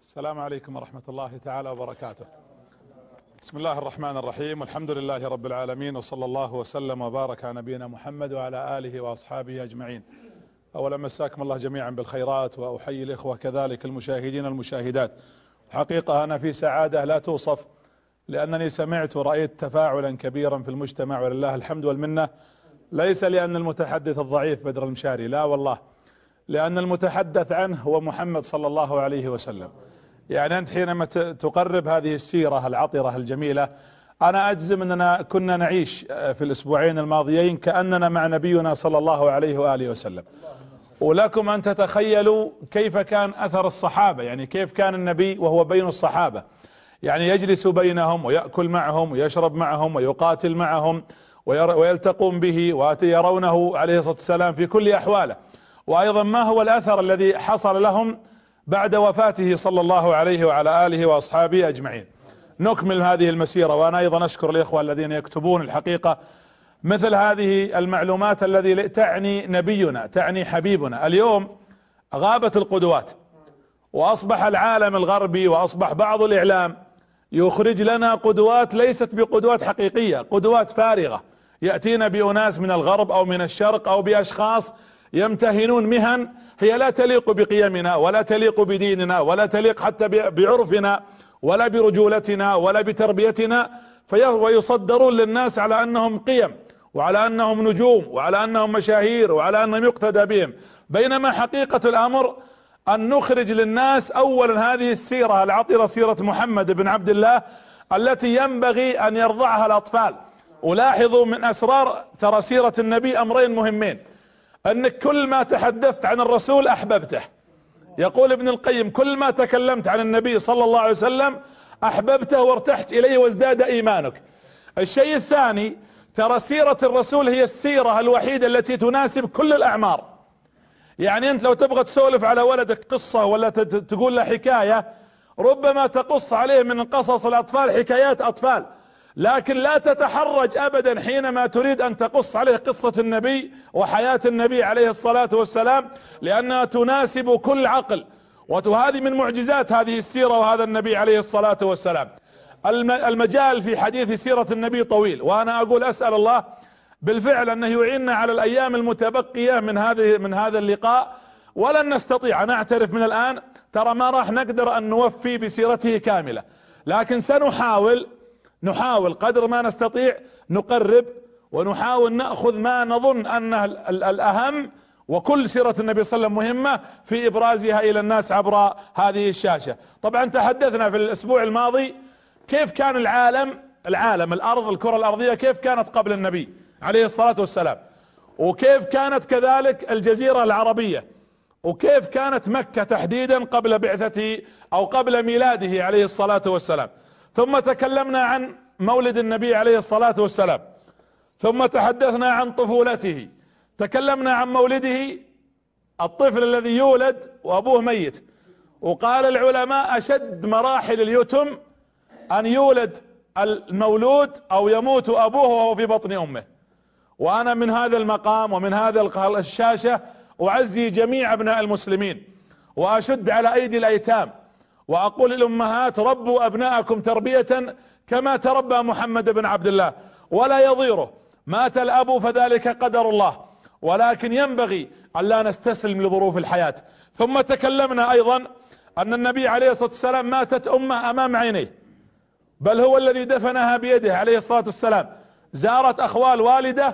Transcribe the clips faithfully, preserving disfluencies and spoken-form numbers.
السلام عليكم ورحمة الله تعالى وبركاته. بسم الله الرحمن الرحيم، والحمد لله رب العالمين، وصلى الله وسلم وبارك على نبينا محمد وعلى آله وأصحابه أجمعين. أولا مساكم الله جميعا بالخيرات، وأحيي الإخوة كذلك المشاهدين المشاهدات. حقيقة أنا في سعادة لا توصف، لأنني سمعت ورأيت تفاعلا كبيرا في المجتمع، ولله الحمد والمنة. ليس لأن المتحدث الضعيف بدر المشاري، لا والله، لأن المتحدث عنه هو محمد صلى الله عليه وسلم. يعني أنت حينما تقرب هذه السيرة العطرة الجميلة، أنا أجزم أننا كنا نعيش في الأسبوعين الماضيين كأننا مع نبينا صلى الله عليه وآله وسلم. ولكم أن تتخيلوا كيف كان أثر الصحابة، يعني كيف كان النبي وهو بين الصحابة، يعني يجلس بينهم ويأكل معهم ويشرب معهم ويقاتل معهم ويلتقون به ويرونه عليه الصلاة والسلام في كل أحواله. وأيضا ما هو الأثر الذي حصل لهم بعد وفاته صلى الله عليه وعلى آله وأصحابه أجمعين. نكمل هذه المسيرة، وأنا أيضا أشكر الإخوة الذين يكتبون الحقيقة مثل هذه المعلومات الذي تعني نبينا، تعني حبيبنا. اليوم غابت القدوات، وأصبح العالم الغربي وأصبح بعض الإعلام يخرج لنا قدوات ليست بقدوات حقيقية، قدوات فارغة. يأتينا بأناس من الغرب أو من الشرق أو بأشخاص يمتهنون مهن هي لا تليق بقيمنا ولا تليق بديننا ولا تليق حتى بعرفنا ولا برجولتنا ولا بتربيتنا، ويصدرون للناس على أنهم قيم وعلى أنهم نجوم وعلى أنهم مشاهير وعلى أنهم يقتدى بهم. بينما حقيقة الأمر أن نخرج للناس أولا هذه السيرة العطرة، سيرة محمد بن عبد الله التي ينبغي أن يرضعها الأطفال. ولاحظوا من أسرار ترى سيرة النبي أمرين مهمين: أنك كل ما تحدثت عن الرسول أحببته. يقول ابن القيم: كل ما تكلمت عن النبي صلى الله عليه وسلم أحببته وارتحت إليه وازداد إيمانك. الشيء الثاني، ترى سيرة الرسول هي السيرة الوحيدة التي تناسب كل الأعمار. يعني أنت لو تبغى تسولف على ولدك قصة ولا تقول له حكاية، ربما تقص عليه من قصص الأطفال حكايات أطفال، لكن لا تتحرج أبدا حينما تريد أن تقص عليه قصة النبي وحياة النبي عليه الصلاة والسلام، لأنها تناسب كل عقل. وهذه من معجزات هذه السيرة وهذا النبي عليه الصلاة والسلام. المجال في حديث سيرة النبي طويل، وأنا أقول أسأل الله بالفعل أنه يعيننا على الأيام المتبقية من هذه من هذا اللقاء، ولن نستطيع، أنا أعترف من الآن ترى ما راح نقدر أن نوفي بسيرته كاملة، لكن سنحاول نحاول قدر ما نستطيع نقرب، ونحاول نأخذ ما نظن أنه الأهم، وكل سيرة النبي صلى الله عليه وسلم مهمة في إبرازها إلى الناس عبر هذه الشاشة. طبعا تحدثنا في الأسبوع الماضي كيف كان العالم العالم الأرض الكرة الأرضية كيف كانت قبل النبي عليه الصلاة والسلام، وكيف كانت كذلك الجزيرة العربية، وكيف كانت مكة تحديدا قبل بعثته أو قبل ميلاده عليه الصلاة والسلام. ثم تكلمنا عن مولد النبي عليه الصلاة والسلام، ثم تحدثنا عن طفولته، تكلمنا عن مولده، الطفل الذي يولد وأبوه ميت. وقال العلماء أشد مراحل اليتم أن يولد المولود أو يموت أبوه وهو في بطن أمه. وأنا من هذا المقام ومن هذا الشاشة أعزي جميع أبناء المسلمين، وأشد على أيدي الأيتام، وأقول للأمهات: ربوا أبناءكم تربية كما تربى محمد بن عبد الله، ولا يضيره. مات الأب فذلك قدر الله، ولكن ينبغي أن لا نستسلم لظروف الحياة. ثم تكلمنا أيضا أن النبي عليه الصلاة والسلام ماتت أمه أمام عينيه، بل هو الذي دفنها بيده عليه الصلاة والسلام. زارت أخوال والده،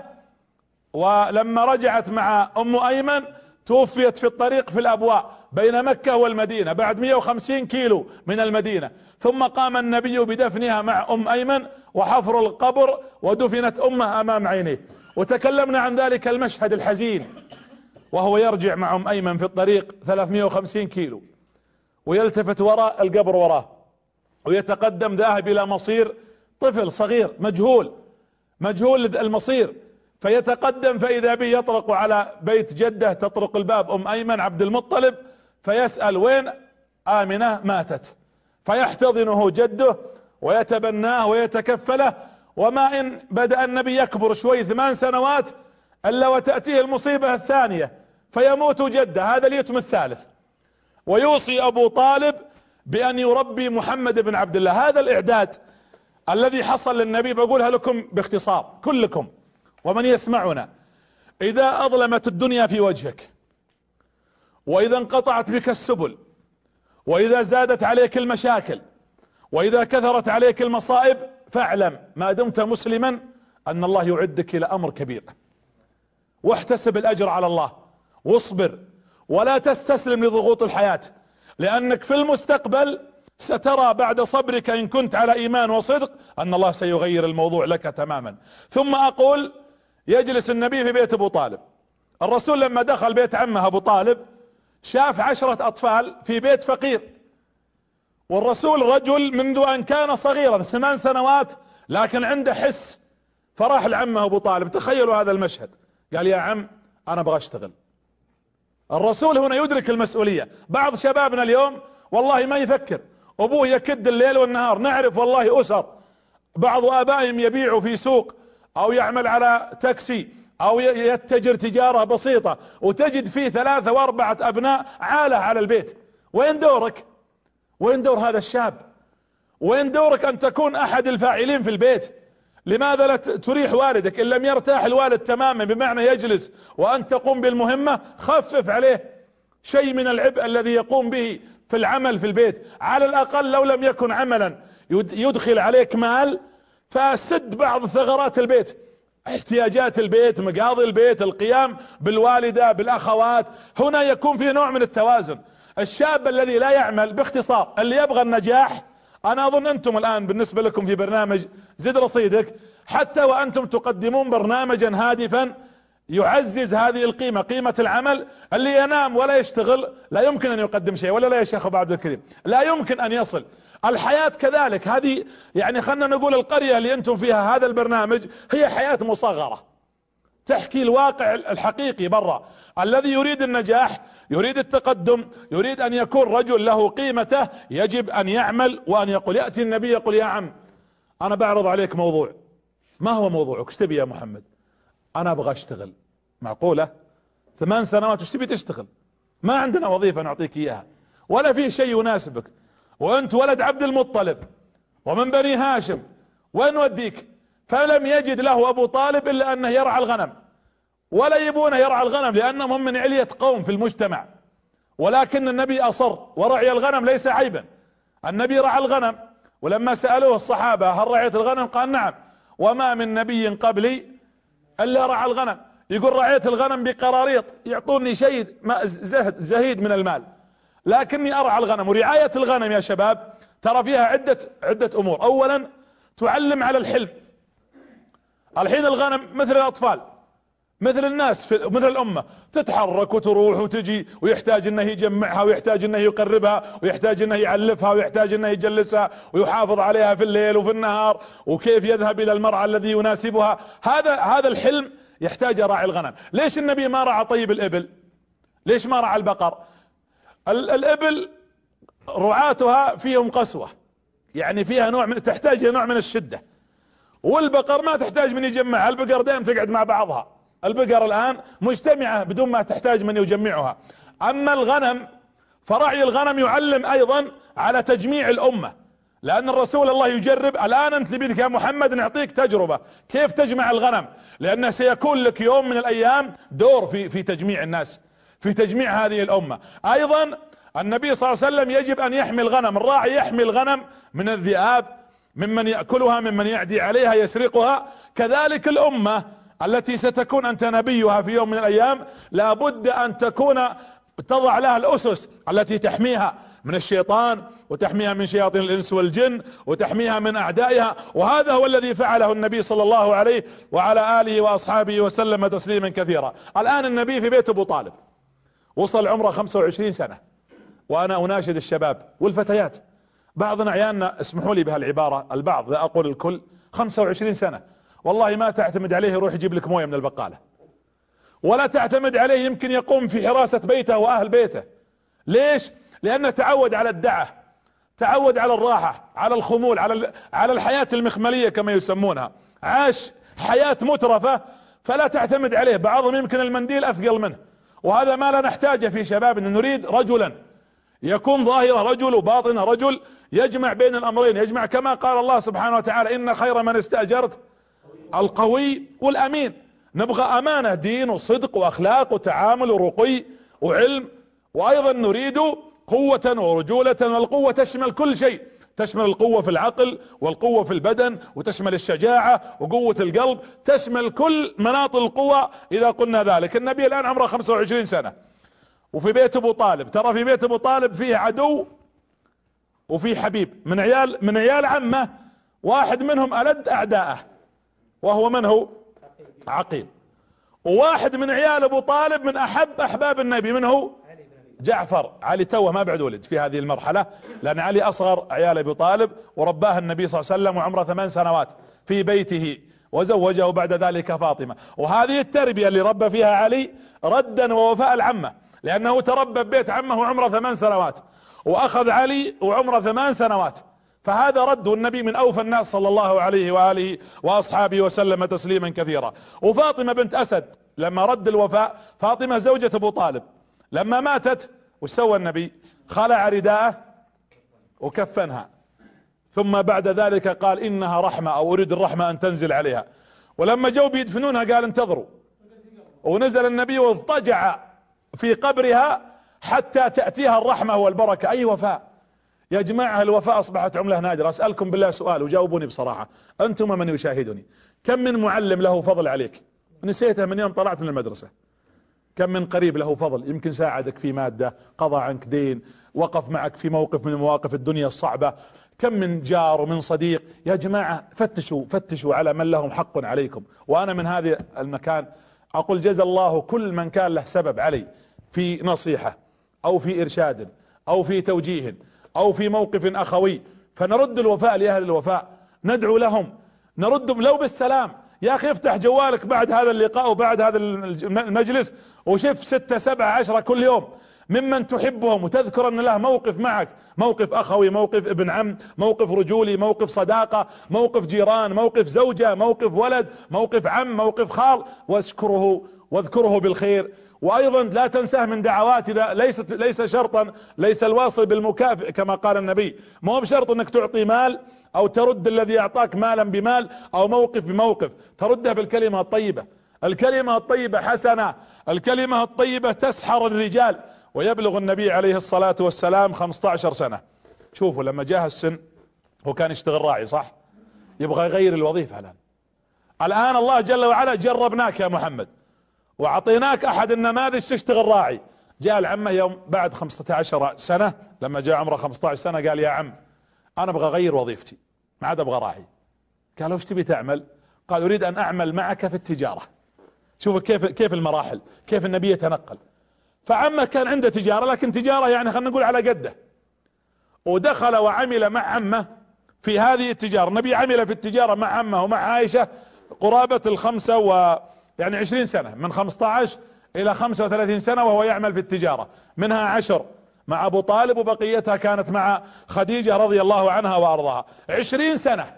ولما رجعت مع أم أيمن توفيت في الطريق في الأبواء بين مكة والمدينة بعد مئة وخمسين كيلو من المدينة. ثم قام النبي بدفنها مع أم أيمن وحفر القبر، ودفنت أمه أمام عينيه. وتكلمنا عن ذلك المشهد الحزين وهو يرجع مع أم أيمن في الطريق ثلاثمئة وخمسين كيلو، ويلتفت وراء القبر وراه، ويتقدم ذاهب إلى مصير طفل صغير مجهول مجهول المصير، فيتقدم فإذا به يطرق على بيت جده، تطرق الباب أم أيمن عبد المطلب، فيسأل: وين آمنة؟ ماتت. فيحتضنه جده ويتبناه ويتكفله. وما إن بدأ النبي يكبر شوي ثمان سنوات إلا وتأتيه المصيبة الثانية، فيموت جده، هذا اليتم الثالث. ويوصي أبو طالب بأن يربي محمد بن عبد الله. هذا الإعداد الذي حصل للنبي بقولها لكم باختصار كلكم ومن يسمعنا. إذا أظلمت الدنيا في وجهك، وإذا انقطعت بك السبل، وإذا زادت عليك المشاكل، وإذا كثرت عليك المصائب، فاعلم ما دمت مسلما أن الله يعدك إلى أمر كبير، واحتسب الأجر على الله، واصبر ولا تستسلم لضغوط الحياة، لأنك في المستقبل سترى بعد صبرك إن كنت على إيمان وصدق أن الله سيغير الموضوع لك تماما. ثم أقول: يجلس النبي في بيت أبو طالب. الرسول لما دخل بيت عمه أبو طالب شاف عشرة أطفال في بيت فقير، والرسول رجل منذ أن كان صغيرا ثمان سنوات لكن عنده حس، فراح لعمه أبو طالب. تخيلوا هذا المشهد، قال: يا عم أنا أبغى أشتغل. الرسول هنا يدرك المسؤولية. بعض شبابنا اليوم والله ما يفكر، أبوه يكد الليل والنهار. نعرف والله أسر بعض آبائهم يبيعوا في سوق أو يعمل على تاكسي أو يتجر تجارة بسيطة، وتجد فيه ثلاثة وأربعة أبناء عالة على البيت. وين دورك؟ وين دور هذا الشاب؟ وين دورك أن تكون أحد الفاعلين في البيت؟ لماذا لا تريح والدك؟ إن لم يرتاح الوالد تماما بمعنى يجلس وأن تقوم بالمهمة، خفف عليه شيء من العبء الذي يقوم به في العمل في البيت. على الأقل لو لم يكن عملا يدخل عليك مال، فسد بعض ثغرات البيت، احتياجات البيت، مقاضي البيت، القيام بالوالدة بالأخوات. هنا يكون في نوع من التوازن. الشاب الذي لا يعمل، باختصار اللي يبغى النجاح، أنا أظن أنتم الآن بالنسبة لكم في برنامج زد رصيدك، حتى وأنتم تقدمون برنامجا هادفا يعزز هذه القيمة، قيمة العمل. اللي ينام ولا يشتغل لا يمكن أن يقدم شيء، ولا لا يا شيخ أبو عبد الكريم؟ لا يمكن أن يصل. الحياة كذلك. هذه يعني خلنا نقول القرية اللي أنتم فيها هذا البرنامج هي حياة مصغرة تحكي الواقع الحقيقي برا. الذي يريد النجاح، يريد التقدم، يريد أن يكون رجل له قيمته، يجب أن يعمل وأن يقول. يأتي النبي يقول: يا عم أنا بعرض عليك موضوع. ما هو موضوعك؟ ايش تبي يا محمد؟ أنا أبغى أشتغل. معقولة؟ ثمان سنوات ايش تبي تشتغل؟ ما عندنا وظيفة نعطيك إياها، ولا في شيء يناسبك، وأنت ولد عبد المطلب ومن بني هاشم، وين نوديك؟ فلم يجد له أبو طالب إلا أنه يرعى الغنم، ولا يبونه يرعى الغنم لأنهم هم من علية قوم في المجتمع. ولكن النبي أصر، ورعي الغنم ليس عيبا. النبي رعى الغنم، ولما سألوه الصحابة: هل رعيت الغنم؟ قال: نعم، وما من نبي قبلي إلا رعى الغنم. يقول: رعيت الغنم بقراريط، يعطوني شيء زهد زهيد من المال، لكني أرعى الغنم. ورعاية الغنم يا شباب ترى فيها عدة عدة أمور. أولا تعلم على الحلم. الحين الغنم مثل الأطفال، مثل الناس، في مثل الأمة، تتحرك وتروح وتجي، ويحتاج انه يجمعها، ويحتاج انه يقربها، ويحتاج انه يعلفها، ويحتاج انه يجلسها ويحافظ عليها في الليل وفي النهار، وكيف يذهب الى المرعى الذي يناسبها. هذا هذا الحلم يحتاج راعي الغنم. ليش النبي ما رعى طيب الإبل؟ ليش ما رعى البقر؟ الإبل رعاتها فيهم قسوة، يعني فيها نوع من تحتاج نوع من الشدة، والبقر ما تحتاج من يجمعها. البقر دائما تقعد مع بعضها. البقر الآن مجتمعة بدون ما تحتاج من يجمعها. أما الغنم فرعي الغنم يعلم أيضا على تجميع الأمة، لأن الرسول الله يجرب. الآن أنت لبيدك يا محمد نعطيك تجربة كيف تجمع الغنم، لأنه سيكون لك يوم من الأيام دور في في تجميع الناس، في تجميع هذه الأمة. أيضا النبي صلى الله عليه وسلم يجب أن يحمي الغنم. الراعي يحمي الغنم من الذئاب، ممن يأكلها، ممن يعدي عليها يسرقها. كذلك الأمة التي ستكون أنت نبيها في يوم من الأيام لابد أن تكون تضع لها الأسس التي تحميها من الشيطان، وتحميها من شياطين الإنس والجن، وتحميها من أعدائها. وهذا هو الذي فعله النبي صلى الله عليه وعلى آله وأصحابه وسلم تسليما كثيرا. الآن النبي في بيت أبو طالب، وصل عمره خمسة وعشرين سنة. وأنا أناشد الشباب والفتيات، بعضنا عيالنا، اسمحوا لي بهالعبارة، البعض لا أقول الكل، خمسة وعشرين سنة والله ما تعتمد عليه يروح يجيب لك موية من البقالة، ولا تعتمد عليه يمكن يقوم في حراسة بيته وأهل بيته. ليش؟ لأنه تعود على الدعة، تعود على الراحة، على الخمول، على على الحياة المخملية كما يسمونها. عاش حياة مترفة فلا تعتمد عليه. بعضهم يمكن المنديل أثقل منه، وهذا ما لا نحتاجه في شبابنا. نريد رجلا يكون ظاهره رجل وباطنه رجل، يجمع بين الامرين، يجمع كما قال الله سبحانه وتعالى ان خير من استأجرت القوي والامين. نبغى امانة دين وصدق واخلاق وتعامل ورقي وعلم، وايضا نريد قوة ورجولة، والقوة تشمل كل شيء، تشمل القوة في العقل والقوة في البدن، وتشمل الشجاعة وقوة القلب، تشمل كل مناط القوة. اذا قلنا ذلك النبي الان عمره خمسة وعشرين سنة وفي بيت ابو طالب، ترى في بيت ابو طالب فيه عدو وفي حبيب من عيال من عيال عمه، واحد منهم ألد اعداءه وهو من هو؟ عقيل. وواحد من عيال ابو طالب من احب احباب النبي، من هو؟ جعفر. علي توه ما بعد ولد في هذه المرحلة، لان علي اصغر عيال ابي طالب، ورباه النبي صلى الله عليه وسلم وعمره ثمان سنوات في بيته، وزوجه بعد ذلك فاطمة. وهذه التربية اللي ربى فيها علي ردا ووفاء العمة، لانه تربى ببيت عمه وعمره ثمان سنوات، واخذ علي وعمره ثمان سنوات، فهذا رد. النبي من اوفى الناس صلى الله عليه واله واصحابه وسلم تسليما كثيرا. وفاطمة بنت اسد لما رد الوفاء، فاطمة زوجة ابو طالب لما ماتت وش سوى النبي؟ خلع رداءه وكفنها، ثم بعد ذلك قال انها رحمة، او اريد الرحمة ان تنزل عليها. ولما جو بيدفنونها قال انتظروا، ونزل النبي واضطجع في قبرها حتى تأتيها الرحمة والبركة. اي وفاء يا جماعة، الوفاء اصبحت عملة نادرة. اسألكم بالله سؤال وجاوبوني بصراحة، انتم من يشاهدني، كم من معلم له فضل عليك نسيته من يوم طلعت من المدرسة؟ كم من قريب له فضل، يمكن ساعدك في مادة، قضى عنك دين، وقف معك في موقف من مواقف الدنيا الصعبة؟ كم من جار ومن صديق؟ يا جماعة فتشوا فتشوا على من لهم حق عليكم. وانا من هذا المكان اقول جزا الله كل من كان له سبب علي في نصيحة او في ارشاد او في توجيه او في موقف اخوي، فنرد الوفاء لاهل الوفاء، ندعو لهم، نردهم لو بالسلام. يا اخي افتح جوالك بعد هذا اللقاء وبعد هذا المجلس وشوف ستة سبعة عشرة كل يوم ممن تحبهم، وتذكر ان له موقف معك، موقف اخوي، موقف ابن عم، موقف رجولي، موقف صداقة، موقف جيران، موقف زوجة، موقف ولد، موقف عم، موقف خال، واشكره واذكره بالخير. وايضا لا تنساه من دعوات، اذا ليست ليس شرطا، ليس الواصل بالمكافئ كما قال النبي، ما هو بشرط انك تعطي مال او ترد الذي اعطاك مالا بمال او موقف بموقف، تردها بالكلمة الطيبة. الكلمة الطيبة حسنة، الكلمة الطيبة تسحر الرجال. ويبلغ النبي عليه الصلاة والسلام خمسة عشر سنة. شوفوا لما جاه السن هو كان يشتغل راعي صح، يبغى يغير الوظيفة. الان الان الله جل وعلا جربناك يا محمد واعطيناك احد النماذج تشتغل راعي. جاء العمه يوم بعد خمسة عشر سنة، لما جاء عمره خمسة عشر سنة قال يا عم انا ابغى اغير وظيفتي، ما عاد ابغى راعي. قال وش تبي تعمل؟ قال اريد ان اعمل معك في التجارة. شوف كيف كيف المراحل، كيف النبي يتنقل. فعمه كان عنده تجارة، لكن تجارة يعني خلينا نقول على قده، ودخل وعمل مع عمه في هذه التجارة. النبي عمل في التجارة مع عمه ومع عائشة قرابة الخمسة و يعني عشرين سنة، من خمسة عشر الى خمسة وثلاثين سنة وهو يعمل في التجارة، منها عشر مع ابو طالب وبقيتها كانت مع خديجة رضي الله عنها وارضاها. عشرين سنة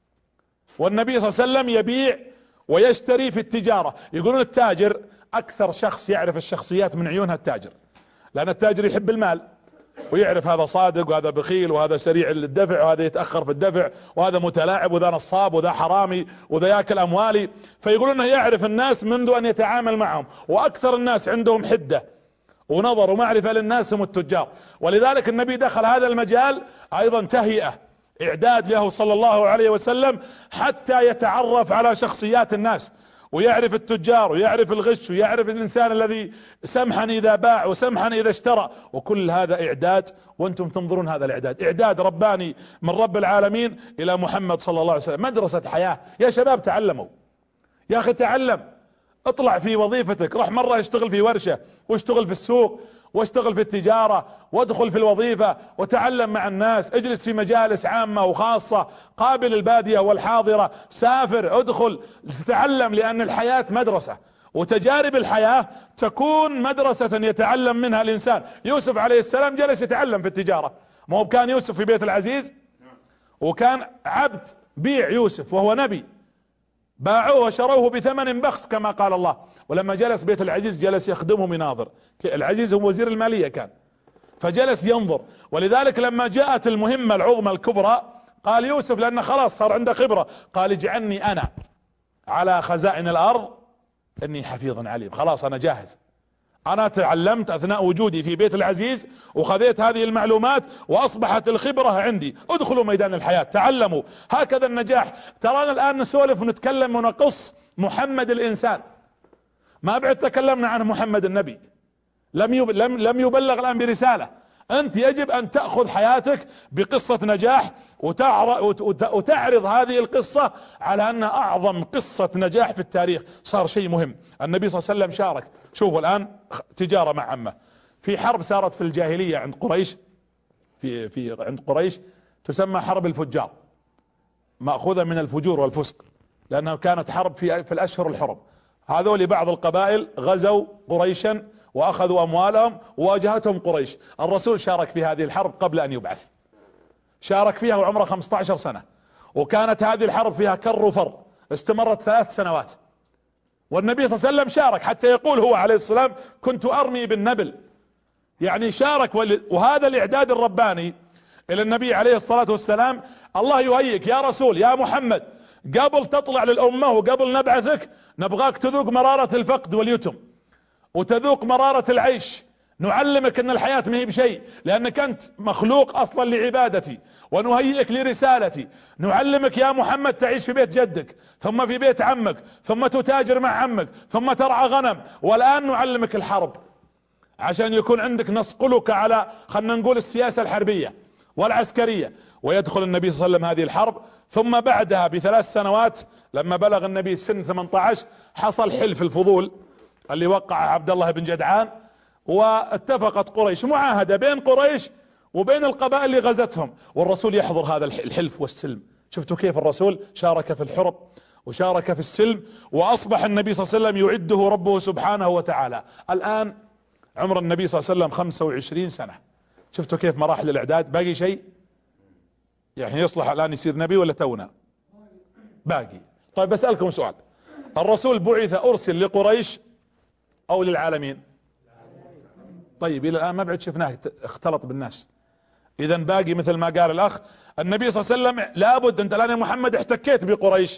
والنبي صلى الله عليه وسلم يبيع ويشتري في التجارة. يقولون التاجر اكثر شخص يعرف الشخصيات من عيونها التاجر، لان التاجر يحب المال ويعرف هذا صادق وهذا بخيل وهذا سريع للدفع وهذا يتأخر في الدفع وهذا متلاعب وذا نصاب وذا حرامي وذا ياكل اموالي. فيقولون انه يعرف الناس منذ ان يتعامل معهم، واكثر الناس عندهم حدة ونظر ومعرفة للناس هم التجار. ولذلك النبي دخل هذا المجال ايضا تهيئة، اعداد له صلى الله عليه وسلم حتى يتعرف على شخصيات الناس، ويعرف التجار ويعرف الغش ويعرف الانسان الذي سمحا اذا باع وسمحا اذا اشترى، وكل هذا اعداد. وانتم تنظرون هذا الاعداد، اعداد رباني من رب العالمين الى محمد صلى الله عليه وسلم، مدرسة حياة. يا شباب تعلموا، يا اخي تعلم، اطلع في وظيفتك، روح مرة اشتغل في ورشة واشتغل في السوق واشتغل في التجارة وادخل في الوظيفة وتعلم مع الناس، اجلس في مجالس عامة وخاصة، قابل البادية والحاضرة، سافر، ادخل تتعلم، لان الحياة مدرسة، وتجارب الحياة تكون مدرسة يتعلم منها الانسان. يوسف عليه السلام جلس يتعلم في التجارة، ما هو كان يوسف في بيت العزيز وكان عبد بيع يوسف وهو نبي، باعوه وشروه بثمن بخس كما قال الله. ولما جلس بيت العزيز جلس يخدمه مناظر، العزيز هو وزير المالية كان، فجلس ينظر. ولذلك لما جاءت المهمة العظمى الكبرى قال يوسف لأنه خلاص صار عنده خبرة، قال اجعلني أنا على خزائن الأرض إني حفيظ عليم. خلاص أنا جاهز، أنا تعلمت أثناء وجودي في بيت العزيز وخذيت هذه المعلومات وأصبحت الخبرة عندي. ادخلوا ميدان الحياة تعلموا. هكذا النجاح. ترانا الآن نسولف ونتكلم ونقص محمد الإنسان، ما بعد تكلمنا عن محمد النبي، لم لم لم يبلغ الآن برسالة. أنت يجب أن تأخذ حياتك بقصة نجاح وتعرض هذه القصة على أنها أعظم قصة نجاح في التاريخ. صار شيء مهم. النبي صلى الله عليه وسلم شارك. شوفوا الآن تجارة مع عمه في حرب صارت في الجاهلية عند قريش، في في عند قريش تسمى حرب الفجار، مأخوذة من الفجور والفسق، لأنها كانت حرب في في الأشهر الحرم. هذول بعض القبائل غزوا قريشا واخذوا اموالهم وواجهتهم قريش. الرسول شارك في هذه الحرب قبل ان يبعث، شارك فيها وعمره خمسة عشر سنة، وكانت هذه الحرب فيها كر وفر، استمرت ثلاث سنوات. والنبي صلى الله عليه وسلم شارك، حتى يقول هو عليه السلام كنت ارمي بالنبل، يعني شارك. وهذا الاعداد الرباني الى النبي عليه الصلاة والسلام. الله يهيئك يا رسول يا محمد، قبل تطلع للامة وقبل نبعثك نبغاك تذوق مرارة الفقد واليتم وتذوق مرارة العيش، نعلمك ان الحياة ما هي بشيء، لانك انت مخلوق اصلا لعبادتي، ونهيئك لرسالتي. نعلمك يا محمد تعيش في بيت جدك، ثم في بيت عمك، ثم تتاجر مع عمك، ثم ترعى غنم، والان نعلمك الحرب عشان يكون عندك نصقلك على خلنا نقول السياسة الحربية والعسكرية. ويدخل النبي صلى الله عليه وسلم هذه الحرب. ثم بعدها بثلاث سنوات لما بلغ النبي سن ثمانية عشر حصل حلف الفضول اللي وقع عبد الله بن جدعان، واتفقت قريش معاهدة بين قريش وبين القبائل اللي غزتهم، والرسول يحضر هذا الحلف والسلم. شفتوا كيف الرسول شارك في الحرب وشارك في السلم، واصبح النبي صلى الله عليه وسلم يعده ربه سبحانه وتعالى. الان عمر النبي صلى الله عليه وسلم خمسة وعشرين سنة. شفتوا كيف مراحل الاعداد؟ باقي شيء يعني يصلح الان يصير نبي ولا تونا؟ باقي. طيب بسألكم سؤال، الرسول بعث ارسل لقريش او للعالمين؟ طيب الى الان ما بعد شفناه اختلط بالناس. اذا باقي مثل ما قال الاخ النبي صلى الله عليه وسلم لابد. انت الان يا محمد احتكيت بقريش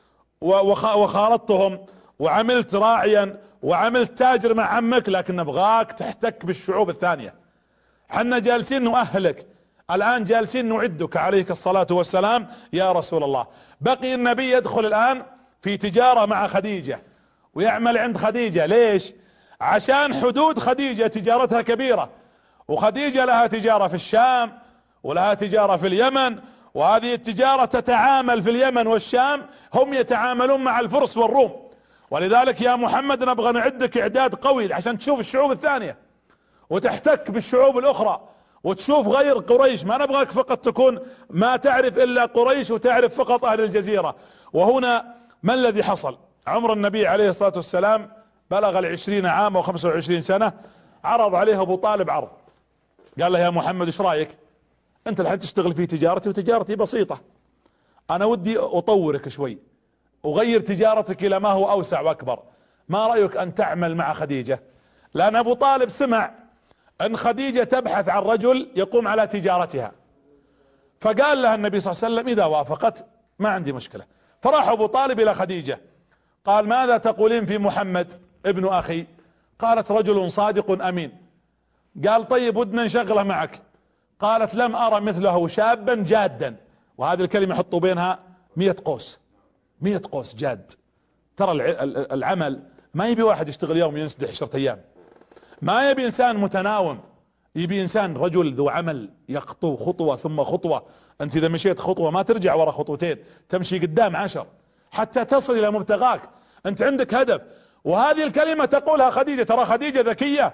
وخالطتهم وعملت راعيا وعملت تاجر مع عمك، لكن نبغاك تحتك بالشعوب الثانية. حنا جالسين نؤهلك الان، جالسين نعدك عليك الصلاة والسلام يا رسول الله. بقي النبي يدخل الان في تجارة مع خديجة ويعمل عند خديجة. ليش؟ عشان حدود خديجة تجارتها كبيرة، وخديجة لها تجارة في الشام ولها تجارة في اليمن، وهذه التجارة تتعامل في اليمن والشام، هم يتعاملون مع الفرس والروم. ولذلك يا محمد نبغى نعدك اعداد قوي عشان تشوف الشعوب الثانية وتحتك بالشعوب الاخرى وتشوف غير قريش. ما نبغاك فقط تكون ما تعرف الا قريش وتعرف فقط اهل الجزيرة. وهنا ما الذي حصل؟ عمر النبي عليه الصلاة والسلام بلغ العشرين عام وخمسة وعشرين سنة. عرض عليه ابو طالب عرض، قال له يا محمد ايش رايك؟ انت الحين تشتغل في تجارتي وتجارتي بسيطة، انا ودي اطورك شوي وغير تجارتك الى ما هو اوسع واكبر. ما رأيك ان تعمل مع خديجة؟ لان ابو طالب سمع ان خديجة تبحث عن رجل يقوم على تجارتها، فقال لها النبي صلى الله عليه وسلم اذا وافقت ما عندي مشكلة. فراح ابو طالب الى خديجة قال ماذا تقولين في محمد ابن اخي؟ قالت رجل صادق امين. قال طيب ودنا نشغله معك. قالت لم ارى مثله شابا جادا، وهذه الكلمة حطوا بينها مية قوس، مية قوس جاد. ترى العمل ما يبي واحد يشتغل يوم ينسدح عشرة ايام، ما يبي انسان متناوم، يبي انسان رجل ذو عمل يخطو خطوة ثم خطوة. انت اذا مشيت خطوة ما ترجع ورا خطوتين، تمشي قدام عشر حتى تصل الى مبتغاك. انت عندك هدف. وهذه الكلمة تقولها خديجة. ترى خديجة ذكية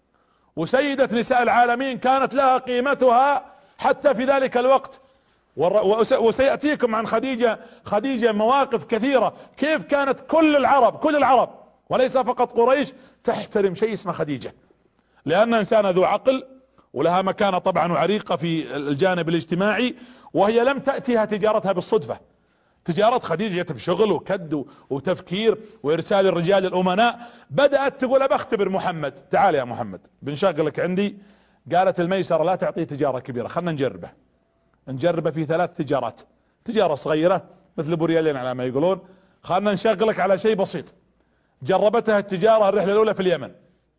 وسيدة نساء العالمين، كانت لها قيمتها حتى في ذلك الوقت. وسيأتيكم عن خديجة خديجة مواقف كثيرة كيف كانت كل العرب كل العرب وليس فقط قريش تحترم شيء اسمه خديجة، لأن إنسان ذو عقل ولها مكانة طبعا وعريقة في الجانب الاجتماعي. وهي لم تأتيها تجارتها بالصدفة، تجارة خديجة جت بشغل وكد وتفكير وإرسال الرجال الأمناء. بدأت تقول أبى أختبر محمد، تعال يا محمد بنشغلك عندي قالت الميسرة لا تعطيه تجارة كبيرة، خلنا نجربه نجربه في ثلاث تجارات، تجارة صغيرة مثل ابو ريالين على ما يقولون، خلنا نشغلك على شيء بسيط. جربتها التجارة الرحلة الاولى في اليمن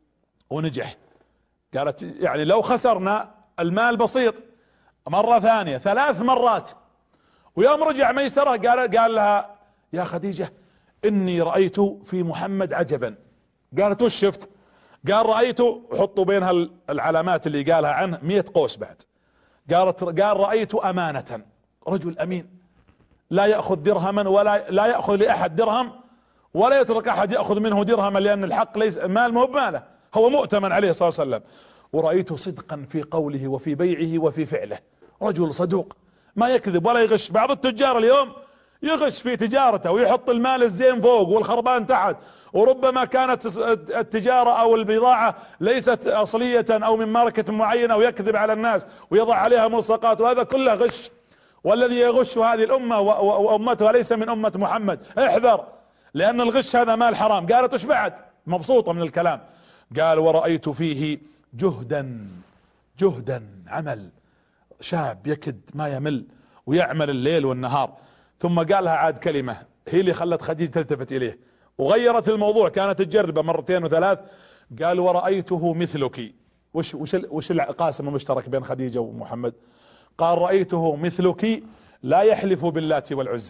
ونجح، قالت يعني لو خسرنا المال بسيط. مرة ثانية، ثلاث مرات. ويوم رجع ميسرة قال قال لها يا خديجة اني رأيت في محمد عجبا. قالت وش شفت؟ قال رأيت، حطوا بينها العلامات اللي قالها عنه مئة قوس بعد، قالت قال رأيت امانة، رجل امين لا يأخذ درهما ولا لا يأخذ لأحد درهم ولا يترك احد يأخذ منه درهما، لان الحق ليس مال مو بماله، هو مؤتمن عليه صلى الله عليه وسلم. ورأيت صدقا في قوله وفي بيعه وفي فعله، رجل صدوق ما يكذب ولا يغش. بعض التجار اليوم يغش في تجارته ويحط المال الزين فوق والخربان تحت، وربما كانت التجارة او البضاعة ليست اصلية او من ماركة معينة ويكذب على الناس ويضع عليها ملصقات، وهذا كله غش. والذي يغش هذه الامة وامتها ليس من امة محمد، احذر، لان الغش هذا مال حرام. قالت ايش بعد؟ مبسوطة من الكلام. قال ورأيت فيه جهدا، جهدا عمل، شاب يكد ما يمل ويعمل الليل والنهار. ثم قالها عاد كلمة هي اللي خلت خديجة تلتفت اليه وغيرت الموضوع، كانت تجربه مرتين وثلاث. قال ورأيته مثلك. وش وش وش القاسم المشترك بين خديجة ومحمد؟ قال رأيته مثلك لا يحلف باللات والعزى.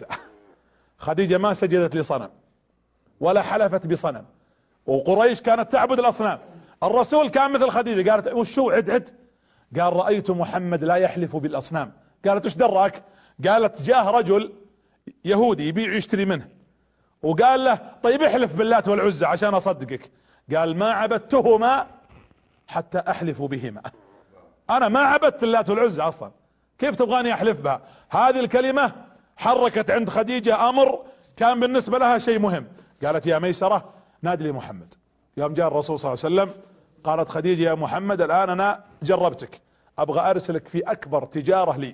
خديجة ما سجدت لصنم ولا حلفت بصنم، وقريش كانت تعبد الاصنام. الرسول كان مثل خديجة. قالت وشو عد عد؟ قال رأيت محمد لا يحلف بالاصنام. قالت وش دراك؟ قالت جاه رجل يهودي يبيع ويشتري منه وقال له طيب احلف باللات والعزى عشان اصدقك. قال ما عبدتهما حتى احلف بهما، انا ما عبدت اللات والعزى اصلا، كيف تبغاني احلف بها؟ هذه الكلمة حركت عند خديجة امر كان بالنسبة لها شيء مهم. قالت يا ميسرة نادي لي محمد. يوم جاء الرسول صلى الله عليه وسلم قالت خديجة يا محمد الان انا جربتك، ابغى ارسلك في اكبر تجارة لي،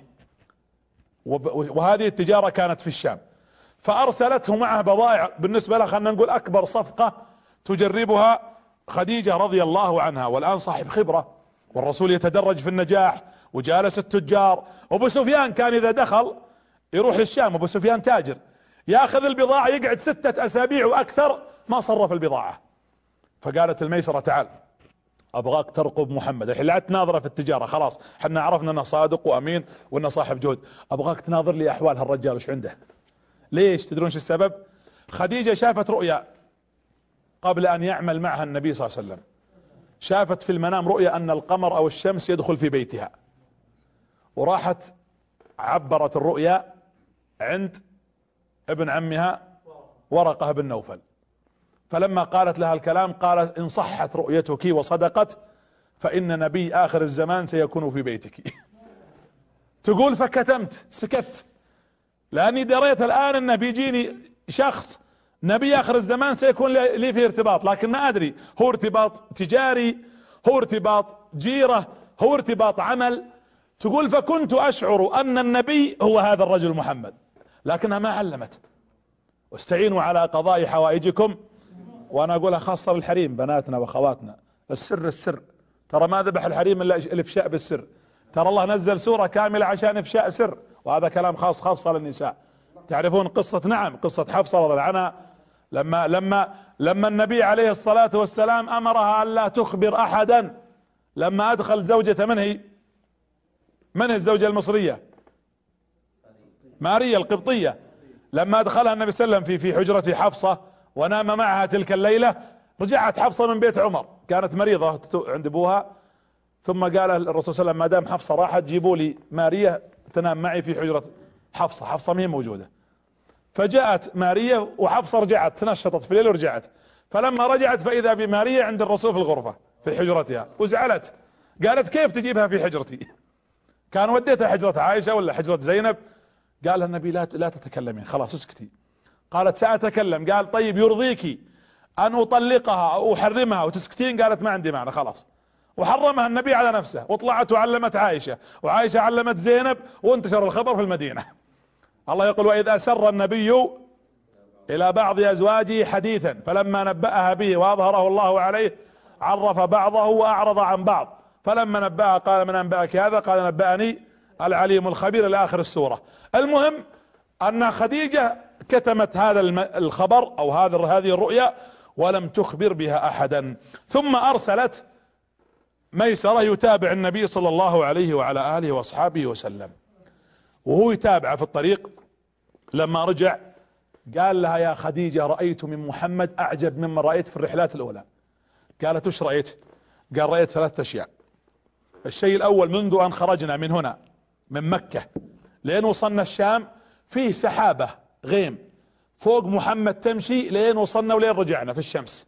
وهذه التجارة كانت في الشام، فارسلته معه بضائع بالنسبة لها خلنا نقول اكبر صفقة تجربها خديجة رضي الله عنها. والان صاحب خبرة والرسول يتدرج في النجاح وجالس التجار. وابو سفيان كان اذا دخل يروح للشام، ابو سفيان تاجر، ياخذ البضاعة يقعد ستة اسابيع واكثر ما صرف البضاعة. فقالت الميسرة تعال ابغاك ترقب محمد، الحين لا تناظره في التجارة، خلاص احنا عرفنا انه صادق وامين وانه صاحب جهد، ابغاك تناظر لي احوال هالرجال وش عنده. ليش؟ تدرون شو السبب؟ خديجة شافت رؤيا قبل ان يعمل معها النبي صلى الله عليه وسلم، شافت في المنام رؤيا ان القمر او الشمس يدخل في بيتها، وراحت عبرت الرؤيا عند ابن عمها ورقة بن نوفل. فلما قالت لها الكلام قالت ان صحت رؤيتك وصدقت فان نبي اخر الزمان سيكون في بيتك. تقول فكتمت سكت، لاني دريت الان انه بيجيني شخص نبي اخر الزمان سيكون لي في ارتباط، لكن ما ادري هو ارتباط تجاري، هو ارتباط جيرة، هو ارتباط عمل. تقول فكنت اشعر ان النبي هو هذا الرجل محمد، لكنها ما علمت. واستعينوا على قضاء حوائجكم، وانا اقولها خاصة للحريم بناتنا واخواتنا، السر السر، ترى ما ذبح الحريم الا الافشاء بالسر، ترى الله نزل سورة كاملة عشان افشاء سر، وهذا كلام خاص خاصة للنساء. تعرفون قصة نعم قصة حفصة رضي الله عنها لما لما لما النبي عليه الصلاة والسلام امرها ان لا تخبر احدا، لما ادخل زوجته من هي؟ من هي الزوجة المصرية؟ ماريا القبطية. لما ادخلها النبي صلى الله عليه وسلم في في حجرة حفصة ونام معها تلك الليلة، رجعت حفصة من بيت عمر، كانت مريضة عند ابوها، ثم قال الرسول صلى الله عليه وسلم ما دام حفصة راحت جيبوا لي ماريا تنام معي في حجرة حفصة، حفصة ما هي موجودة. فجاءت ماريا وحفصة رجعت تنشطت في الليل ورجعت، فلما رجعت فاذا بماريا عند الرسول في الغرفة في حجرتها، وزعلت قالت كيف تجيبها في حجرتي؟ كان وديتها حجرة عائشة ولا حجرة زينب؟ قال النبي لا لا تتكلمين خلاص اسكتي. قالت سأتكلم. قال طيب يرضيك ان اطلقها او احرمها وتسكتين؟ قالت ما عندي معنى خلاص. وحرمها النبي على نفسه، وطلعت وعلمت عائشة، وعائشة علمت زينب، وانتشر الخبر في المدينة. الله يقول واذ اسر النبي الى بعض ازواجه حديثا فلما نبأها به واظهره الله عليه عرف بعضه واعرض عن بعض فلما نبأها قال من أنبأك هذا؟ قال نبأني العليم الخبير إلى آخر السورة. المهم أن خديجة كتمت هذا الخبر أو هذا هذه الرؤيا ولم تخبر بها أحدا، ثم أرسلت ميسرة يتابع النبي صلى الله عليه وعلى آله وأصحابه وسلم، وهو يتابع في الطريق. لما رجع قال لها يا خديجة رأيت من محمد أعجب مما رأيت في الرحلات الأولى. قالت وش رأيت؟ قال رأيت ثلاثة أشياء. الشيء الأول منذ أن خرجنا من هنا من مكة لين وصلنا الشام فيه سحابة غيم فوق محمد تمشي لين وصلنا ولين رجعنا في الشمس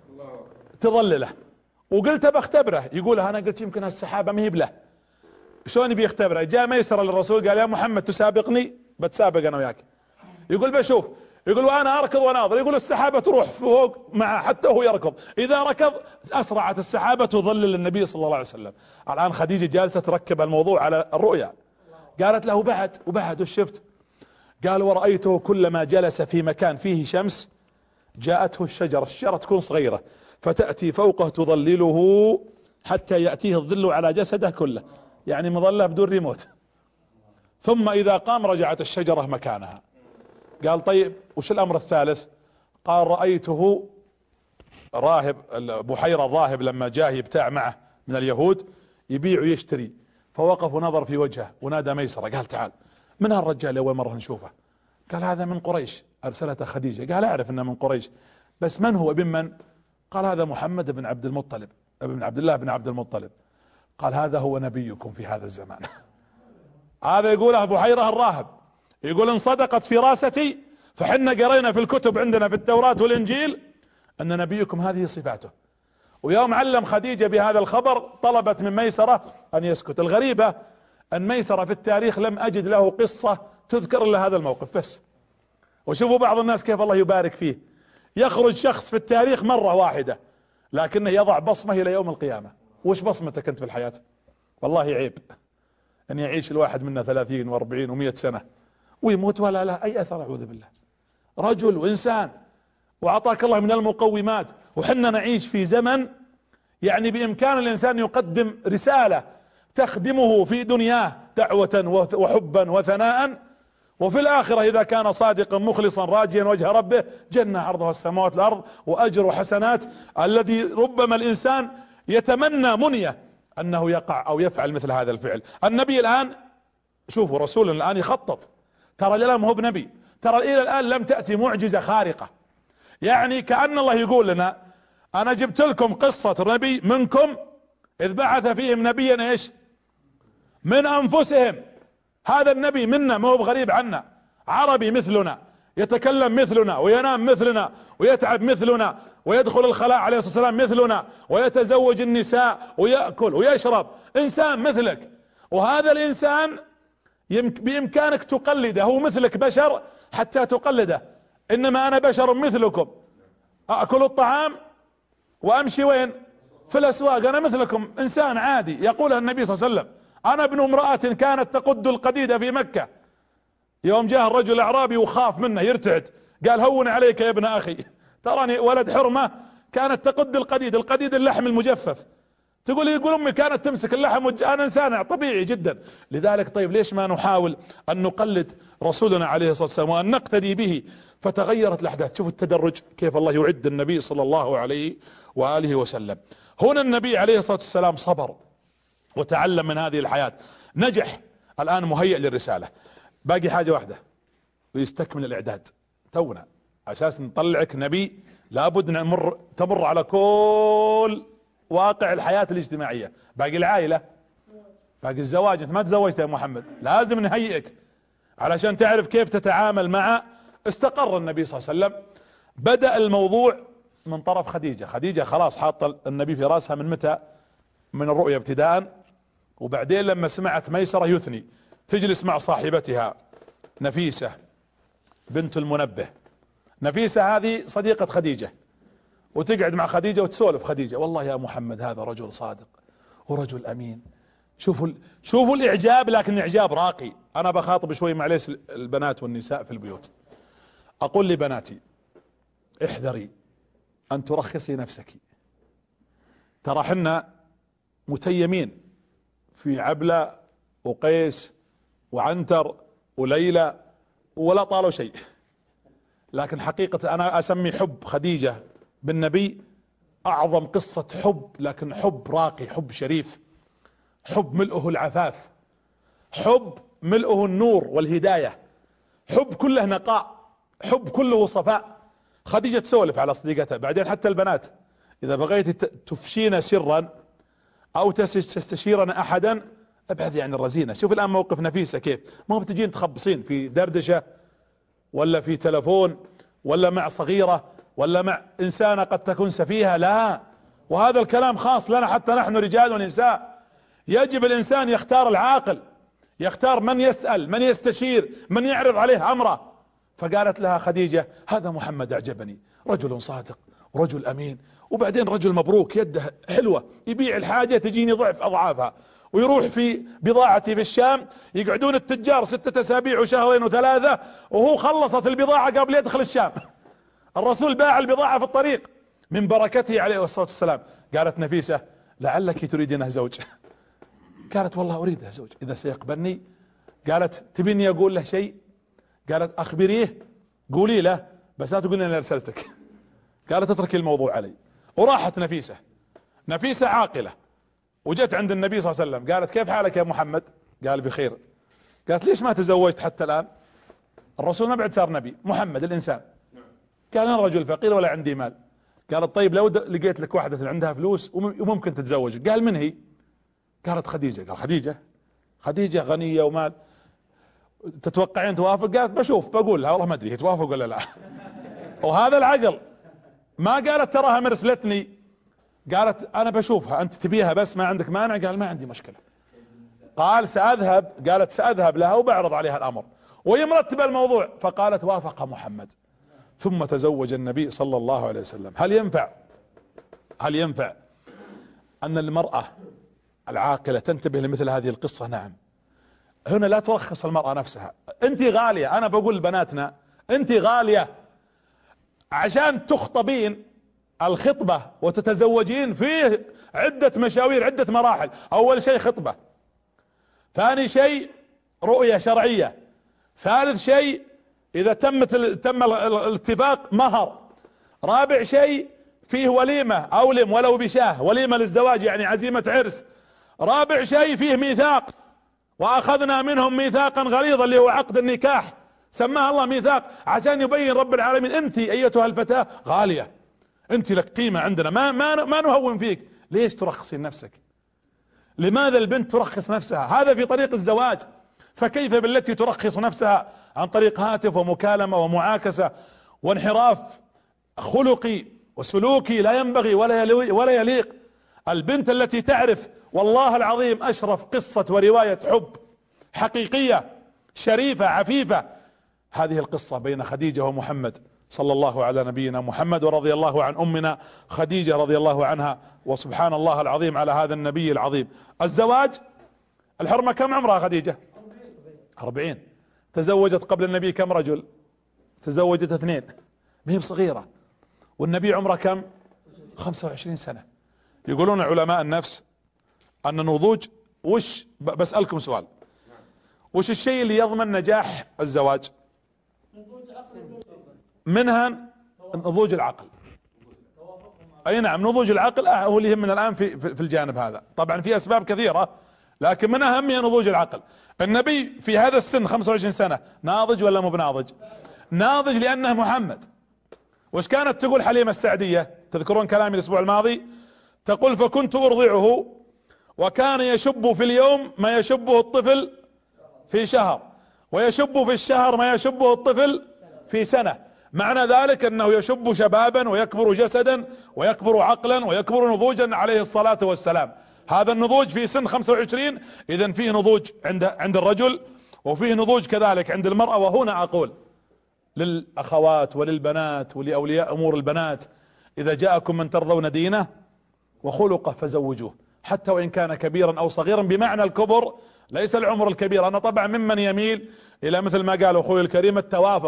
تظلله. وقلت بختبره، يقول انا قلت يمكن السحابة ما هي بله، شلون بيختبره؟ جاء ميسر للرسول قال يا محمد تسابقني؟ بتسابق انا وياك. يقول بشوف، يقول وانا اركض وناظر، يقول السحابة تروح فوق معه حتى هو يركض، اذا ركض اسرعت السحابة تظلل النبي صلى الله عليه وسلم. الان خديجة جالسة تركب الموضوع على الرؤيا. قالت له وبعد وبعد وش شفت؟ قال ورأيته كلما جلس في مكان فيه شمس جاءته الشجرة، الشجرة تكون صغيرة فتأتي فوقه تظلله حتى يأتيه الظل على جسده كله، يعني مظلة بدون ريموت، ثم إذا قام رجعت الشجرة مكانها. قال طيب وش الأمر الثالث؟ قال رأيته راهب بحيرة الراهب لما جاء يبتاع معه من اليهود يبيع ويشتري، فوقف ونظر في وجهه ونادى ميسرة قال تعال من هالرجال أول مرة نشوفه؟ قال هذا من قريش أرسلته خديجة. قال أعرف أنه من قريش، بس من هو؟ ابن من؟ قال هذا محمد بن عبد المطلب ابن عبد الله بن عبد المطلب. قال هذا هو نبيكم في هذا الزمان. هذا يقوله بحيرة الراهب، يقول ان صدقت فراستي فحنا قرينا في الكتب عندنا في التوراة والإنجيل أن نبيكم هذه صفاته. ويوم علم خديجة بهذا الخبر طلبت من ميسرة أن يسكت. الغريبة أن ميسرة في التاريخ لم أجد له قصة تذكر إلا هذا الموقف بس. وشوفوا بعض الناس كيف الله يبارك فيه، يخرج شخص في التاريخ مرة واحدة لكنه يضع بصمة إلى يوم القيامة. وش بصمتك أنت في الحياة؟ والله عيب أن يعيش الواحد منا ثلاثين واربعين ومئة سنة ويموت ولا له أي أثر، أعوذ بالله. رجل وإنسان وأعطاك الله من المقومات، وحنا نعيش في زمن يعني بإمكان الإنسان يقدم رسالة تخدمه في دنياه دعوة وحبا وثناء، وفي الآخرة إذا كان صادقا مخلصا راجيا وجه ربه جنة عرضها السماوات والأرض وأجر وحسنات، الذي ربما الإنسان يتمنى منية أنه يقع أو يفعل مثل هذا الفعل. النبي الآن شوفوا رسول الآن يخطط، ترى الآن هو بنبي، ترى إلى الآن لم تأتي معجزة خارقة، يعني كأن الله يقول لنا أنا جبت لكم قصة نبي منكم إذ بعث فيهم نبيا إيش من أنفسهم. هذا النبي منا، ما هو بغريب عنا، عربي مثلنا، يتكلم مثلنا وينام مثلنا ويتعب مثلنا ويدخل الخلاء عليه الصلاة والسلام مثلنا ويتزوج النساء ويأكل ويشرب، إنسان مثلك. وهذا الإنسان بإمكانك تقلده، هو مثلك بشر حتى تقلده، إنما أنا بشر مثلكم أأكل الطعام وأمشي وين في الأسواق، أنا مثلكم إنسان عادي. يقولها النبي صلى الله عليه وسلم أنا ابن امرأة كانت تقد القديد في مكة. يوم جاء الرجل الأعرابي وخاف منه يرتعد، قال هون عليك يا ابن أخي، تراني ولد حرمة كانت تقد القديد، القديد اللحم المجفف. تقول يقول أمي كانت تمسك اللحم وج... أنا إنسان طبيعي جدا. لذلك طيب ليش ما نحاول أن نقلد رسولنا عليه الصلاة والسلام وأن نقتدي به؟ فتغيرت الأحداث. شوف التدرج كيف الله يعد النبي صلى الله عليه وآله وسلم. هنا النبي عليه الصلاة والسلام صبر وتعلم من هذه الحياة، نجح، الآن مهيئ للرسالة. باقي حاجة واحدة ويستكمل الإعداد. تونا أساس نطلعك نبي لابد نمر تمر على كل واقع الحياة الاجتماعية. باقي العائلة، باقي الزواج، انت ما تزوجت يا محمد، لازم نهيئك علشان تعرف كيف تتعامل مع. استقر النبي صلى الله عليه وسلم، بدأ الموضوع من طرف خديجة. خديجة خلاص حاطة النبي في راسها من متى؟ من الرؤيا ابتداء. وبعدين لما سمعت ميسرة يثني تجلس مع صاحبتها نفيسة بنت المنبه. نفيسة هذه صديقة خديجة، وتقعد مع خديجة وتسولف خديجة والله يا محمد هذا رجل صادق ورجل أمين. شوفوا شوفوا الإعجاب، لكن إعجاب راقي. أنا بخاطب شوي معليش البنات والنساء في البيوت، أقول لبناتي احذري أن ترخصي نفسك. ترى حنا متيمين في عبلة وقيس وعنتر وليلى ولا طالوا شيء، لكن حقيقة انا اسمي حب خديجة بالنبي اعظم قصة حب، لكن حب راقي، حب شريف، حب ملؤه العفاف، حب ملؤه النور والهداية، حب كله نقاء، حب كله صفاء. خديجة تسولف على صديقتها، بعدين حتى البنات اذا بغيت تفشين سرا او تستشيرن احدا ابعدي عن الرزينة. شوف الان موقف نفيسة كيف، ما بتجين تخبصين في دردشة ولا في تلفون ولا مع صغيرة ولا مع انسانة قد تكون سفيهة، لا، وهذا الكلام خاص لنا حتى نحن رجال ونساء. يجب الانسان يختار العاقل، يختار من يسأل، من يستشير، من يعرض عليه امره. فقالت لها خديجة هذا محمد اعجبني، رجل صادق ورجل امين، وبعدين رجل مبروك، يده حلوة، يبيع الحاجة تجيني ضعف اضعافها، ويروح في بضاعتي في الشام يقعدون التجار ستة اسابيع وشهرين وثلاثة وهو خلصت البضاعة قبل يدخل الشام. الرسول باع البضاعة في الطريق من بركته عليه الصلاة والسلام. قالت نفيسة لعلك تريدينه زوج. قالت والله اريده زوج اذا سيقبلني. قالت تبيني اقول له شيء؟ قالت اخبريه، قولي له بس لا تقولي انا ارسلتك. قالت اتركي الموضوع علي. وراحت نفيسة، نفيسة عاقلة، وجت عند النبي صلى الله عليه وسلم قالت كيف حالك يا محمد؟ قال بخير. قالت ليش ما تزوجت حتى الان؟ الرسول ما بعد صار نبي، محمد الانسان. قال انا رجل فقير ولا عندي مال. قالت طيب لو لقيت لك واحدة عندها فلوس وممكن تتزوج. قال من هي؟ قالت خديجة. قال خديجة؟ خديجة غنية ومال، تتوقعين توافق؟ قالت بشوف بقول لها والله ما ادري توافق ولا لا. وهذا العقل. ما قالت تراها مرسلتني، قالت انا بشوفها، انت تبيها بس ما عندك مانع؟ قال ما عندي مشكلة. قال ساذهب، قالت ساذهب لها وبعرض عليها الامر وهي مرتبة الموضوع. فقالت وافق محمد. ثم تزوج النبي صلى الله عليه وسلم. هل ينفع هل ينفع ان المرأة العاقلة تنتبه لمثل هذه القصة؟ نعم. هنا لا ترخص المرأة نفسها. انت غالية، انا بقول لبناتنا انت غالية، عشان تخطبين الخطبة وتتزوجين فيه عدة مشاوير، عدة مراحل. اول شيء خطبة، ثاني شيء رؤية شرعية، ثالث شيء اذا تم تم الاتفاق مهر، رابع شيء فيه وليمة اولم ولو بشاه، وليمة للزواج يعني عزيمة عرس، رابع شيء فيه ميثاق، واخذنا منهم ميثاقا غليظا اللي هو عقد النكاح، سماها الله ميثاق عشان يبين رب العالمين انت ايتها الفتاة غالية، انت لك قيمة عندنا، ما ما ما نهون فيك. ليش ترخصين نفسك؟ لماذا البنت ترخص نفسها؟ هذا في طريق الزواج، فكيف بالتي ترخص نفسها عن طريق هاتف ومكالمة ومعاكسة وانحراف خلقي وسلوكي لا ينبغي ولا ولا يليق. البنت التي تعرف والله العظيم اشرف قصة ورواية حب حقيقية شريفة عفيفة، هذه القصة بين خديجة ومحمد صلى الله على نبينا محمد، ورضي الله عن امنا خديجة رضي الله عنها. وسبحان الله العظيم على هذا النبي العظيم. الزواج، الحرمة كم عمرها خديجة؟ أربعين. تزوجت قبل النبي كم رجل؟ تزوجت اثنين، ما هي بصغيرة. والنبي عمره كم؟ خمسة وعشرين سنة. يقولون علماء النفس ان النضوج، وش بسألكم سؤال، وش الشيء اللي يضمن نجاح الزواج؟ منها نضوج العقل. اي نعم، نضوج العقل هو اللي يهمنا الان في في الجانب هذا. طبعا في اسباب كثيرة لكن من اهمها نضوج العقل. النبي في هذا السن خمسة وعشرين سنة ناضج ولا مو بناضج؟ ناضج لانه محمد. وش كانت تقول حليمة السعدية؟ تذكرون كلامي الاسبوع الماضي؟ تقول فكنت ارضعه وكان يشب في اليوم ما يشبه الطفل في شهر، ويشب في الشهر ما يشبه الطفل في سنة. معنى ذلك انه يشب شبابا ويكبر جسدا ويكبر عقلا ويكبر نضوجا عليه الصلاة والسلام. هذا النضوج في سن خمسة وعشرين، اذا فيه نضوج عند عند الرجل وفيه نضوج كذلك عند المرأة. وهنا اقول للاخوات وللبنات ولأولياء امور البنات، اذا جاءكم من ترضون دينه وخلقه فزوجوه، حتى وان كان كبيرا او صغيرا. بمعنى الكبر ليس العمر الكبير. انا طبعا ممن يميل الى مثل ما قال اخوي الكريم التوافق.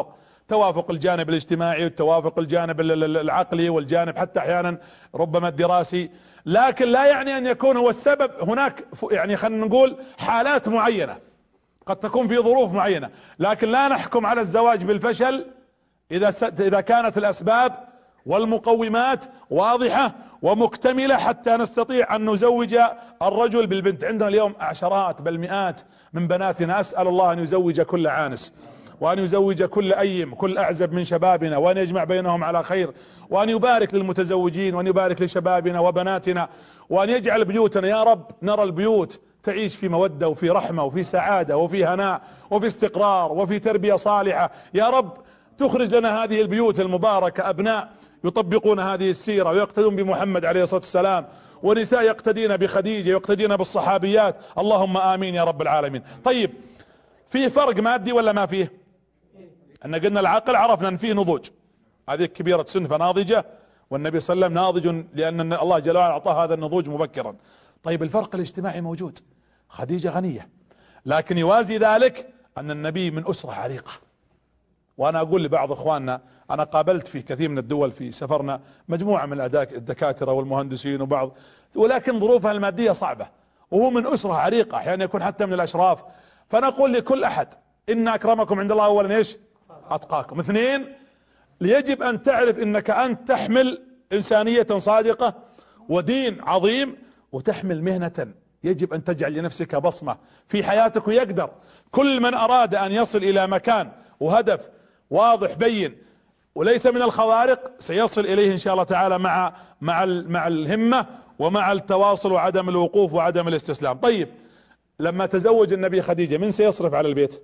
توافق الجانب الاجتماعي والتوافق الجانب العقلي والجانب حتى احيانا ربما الدراسي، لكن لا يعني ان يكون هو السبب. هناك يعني خلينا نقول حالات معينة قد تكون في ظروف معينة، لكن لا نحكم على الزواج بالفشل اذا اذا كانت الاسباب والمقومات واضحة ومكتملة حتى نستطيع ان نزوج الرجل بالبنت. عندنا اليوم عشرات بل مئات من بناتنا، اسأل الله ان يزوج كل عانس، وان يزوج كل ايم، كل اعزب من شبابنا، وان يجمع بينهم على خير، وان يبارك للمتزوجين، وان يبارك لشبابنا وبناتنا، وان يجعل بيوتنا يا رب نرى البيوت تعيش في مودة وفي رحمة وفي سعادة وفي هناء وفي استقرار وفي تربية صالحة يا رب. تخرج لنا هذه البيوت المباركة ابناء يطبقون هذه السيرة ويقتدون بمحمد عليه الصلاة والسلام، ونساء يقتدين بخديجة يقتدين بالصحابيات، اللهم آمين يا رب العالمين. طيب، في فرق مادي ولا ما فيه؟ ان قلنا العقل عرفنا ان فيه نضوج، هذه كبيرة سن فناضجة، والنبي صلى الله عليه وسلم ناضج لان الله جل وعلا اعطاه هذا النضوج مبكرا. طيب الفرق الاجتماعي موجود، خديجة غنية، لكن يوازي ذلك ان النبي من اسرة عريقة. وانا اقول لبعض اخواننا، انا قابلت في كثير من الدول في سفرنا مجموعة من الدكاترة والمهندسين وبعض، ولكن ظروفها المادية صعبة، وهو من اسرة عريقة، احيانا يكون حتى من الاشراف. فنقول لكل احد ان اكرمكم عند الله اولا ايش؟ اتقاكم. اثنين، يجب ان تعرف انك انت تحمل انسانية صادقة ودين عظيم، وتحمل مهنة يجب ان تجعل لنفسك بصمة في حياتك. ويقدر كل من اراد ان يصل الى مكان وهدف واضح بين وليس من الخوارق سيصل اليه ان شاء الله تعالى مع مع مع الهمة ومع التواصل وعدم الوقوف وعدم الاستسلام. طيب، لما تزوج النبي خديجة من سيصرف على البيت؟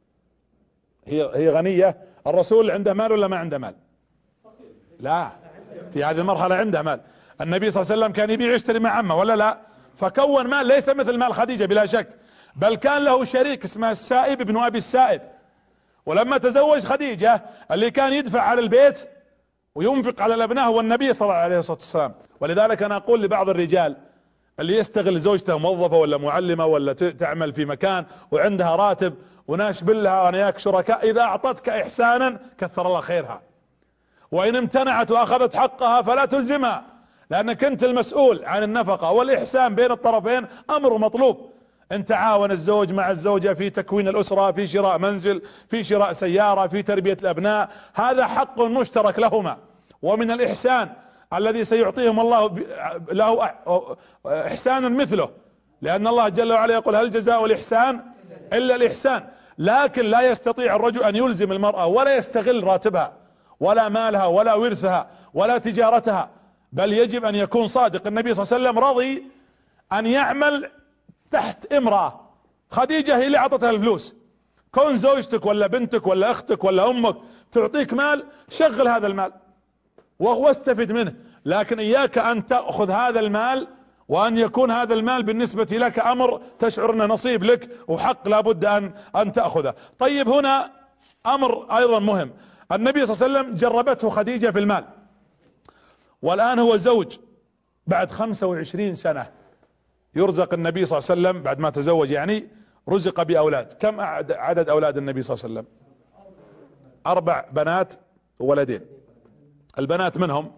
هي هي غنية، الرسول عنده مال ولا ما عنده مال؟ لا، في هذه المرحلة عنده مال. النبي صلى الله عليه وسلم كان يبيع يشتري مع عمه ولا لا؟ فكون مال ليس مثل مال خديجة بلا شك، بل كان له شريك اسمه السائب بن ابي السائب. ولما تزوج خديجة اللي كان يدفع على البيت وينفق على الابناء هو النبي صلى الله عليه والسلام. ولذلك انا اقول لبعض الرجال اللي يستغل زوجته موظفة ولا معلمة ولا تعمل في مكان وعندها راتب وناشبل لها وانا ياك شركاء، اذا اعطتك احسانا كثر الله خيرها، وان امتنعت واخذت حقها فلا تلزمها، لانك انت المسؤول عن النفقة. والاحسان بين الطرفين امر مطلوب، ان تعاون الزوج مع الزوجة في تكوين الاسرة، في شراء منزل، في شراء سيارة، في تربية الابناء، هذا حق مشترك لهما. ومن الاحسان الذي سيعطيهم الله له احسانا مثله، لان الله جل وعلا يقول هل جزاء الاحسان الا الاحسان. لكن لا يستطيع الرجل ان يلزم المرأة ولا يستغل راتبها ولا مالها ولا ورثها ولا تجارتها، بل يجب ان يكون صادق. النبي صلى الله عليه وسلم رضي ان يعمل تحت امرأة، خديجة هي اللي اعطتها الفلوس. كون زوجتك ولا بنتك ولا اختك ولا امك تعطيك مال، شغل هذا المال واستفد منه، لكن اياك ان تأخذ هذا المال وان يكون هذا المال بالنسبة لك امر تشعر انه نصيب لك وحق لابد ان ان تأخذه. طيب، هنا امر ايضا مهم، النبي صلى الله عليه وسلم جربته خديجة في المال، والان هو زوج بعد خمسة وعشرين سنة يرزق النبي صلى الله عليه وسلم بعد ما تزوج، يعني رزق باولاد. كم عدد اولاد النبي صلى الله عليه وسلم؟ اربع بنات وولدين. البنات منهم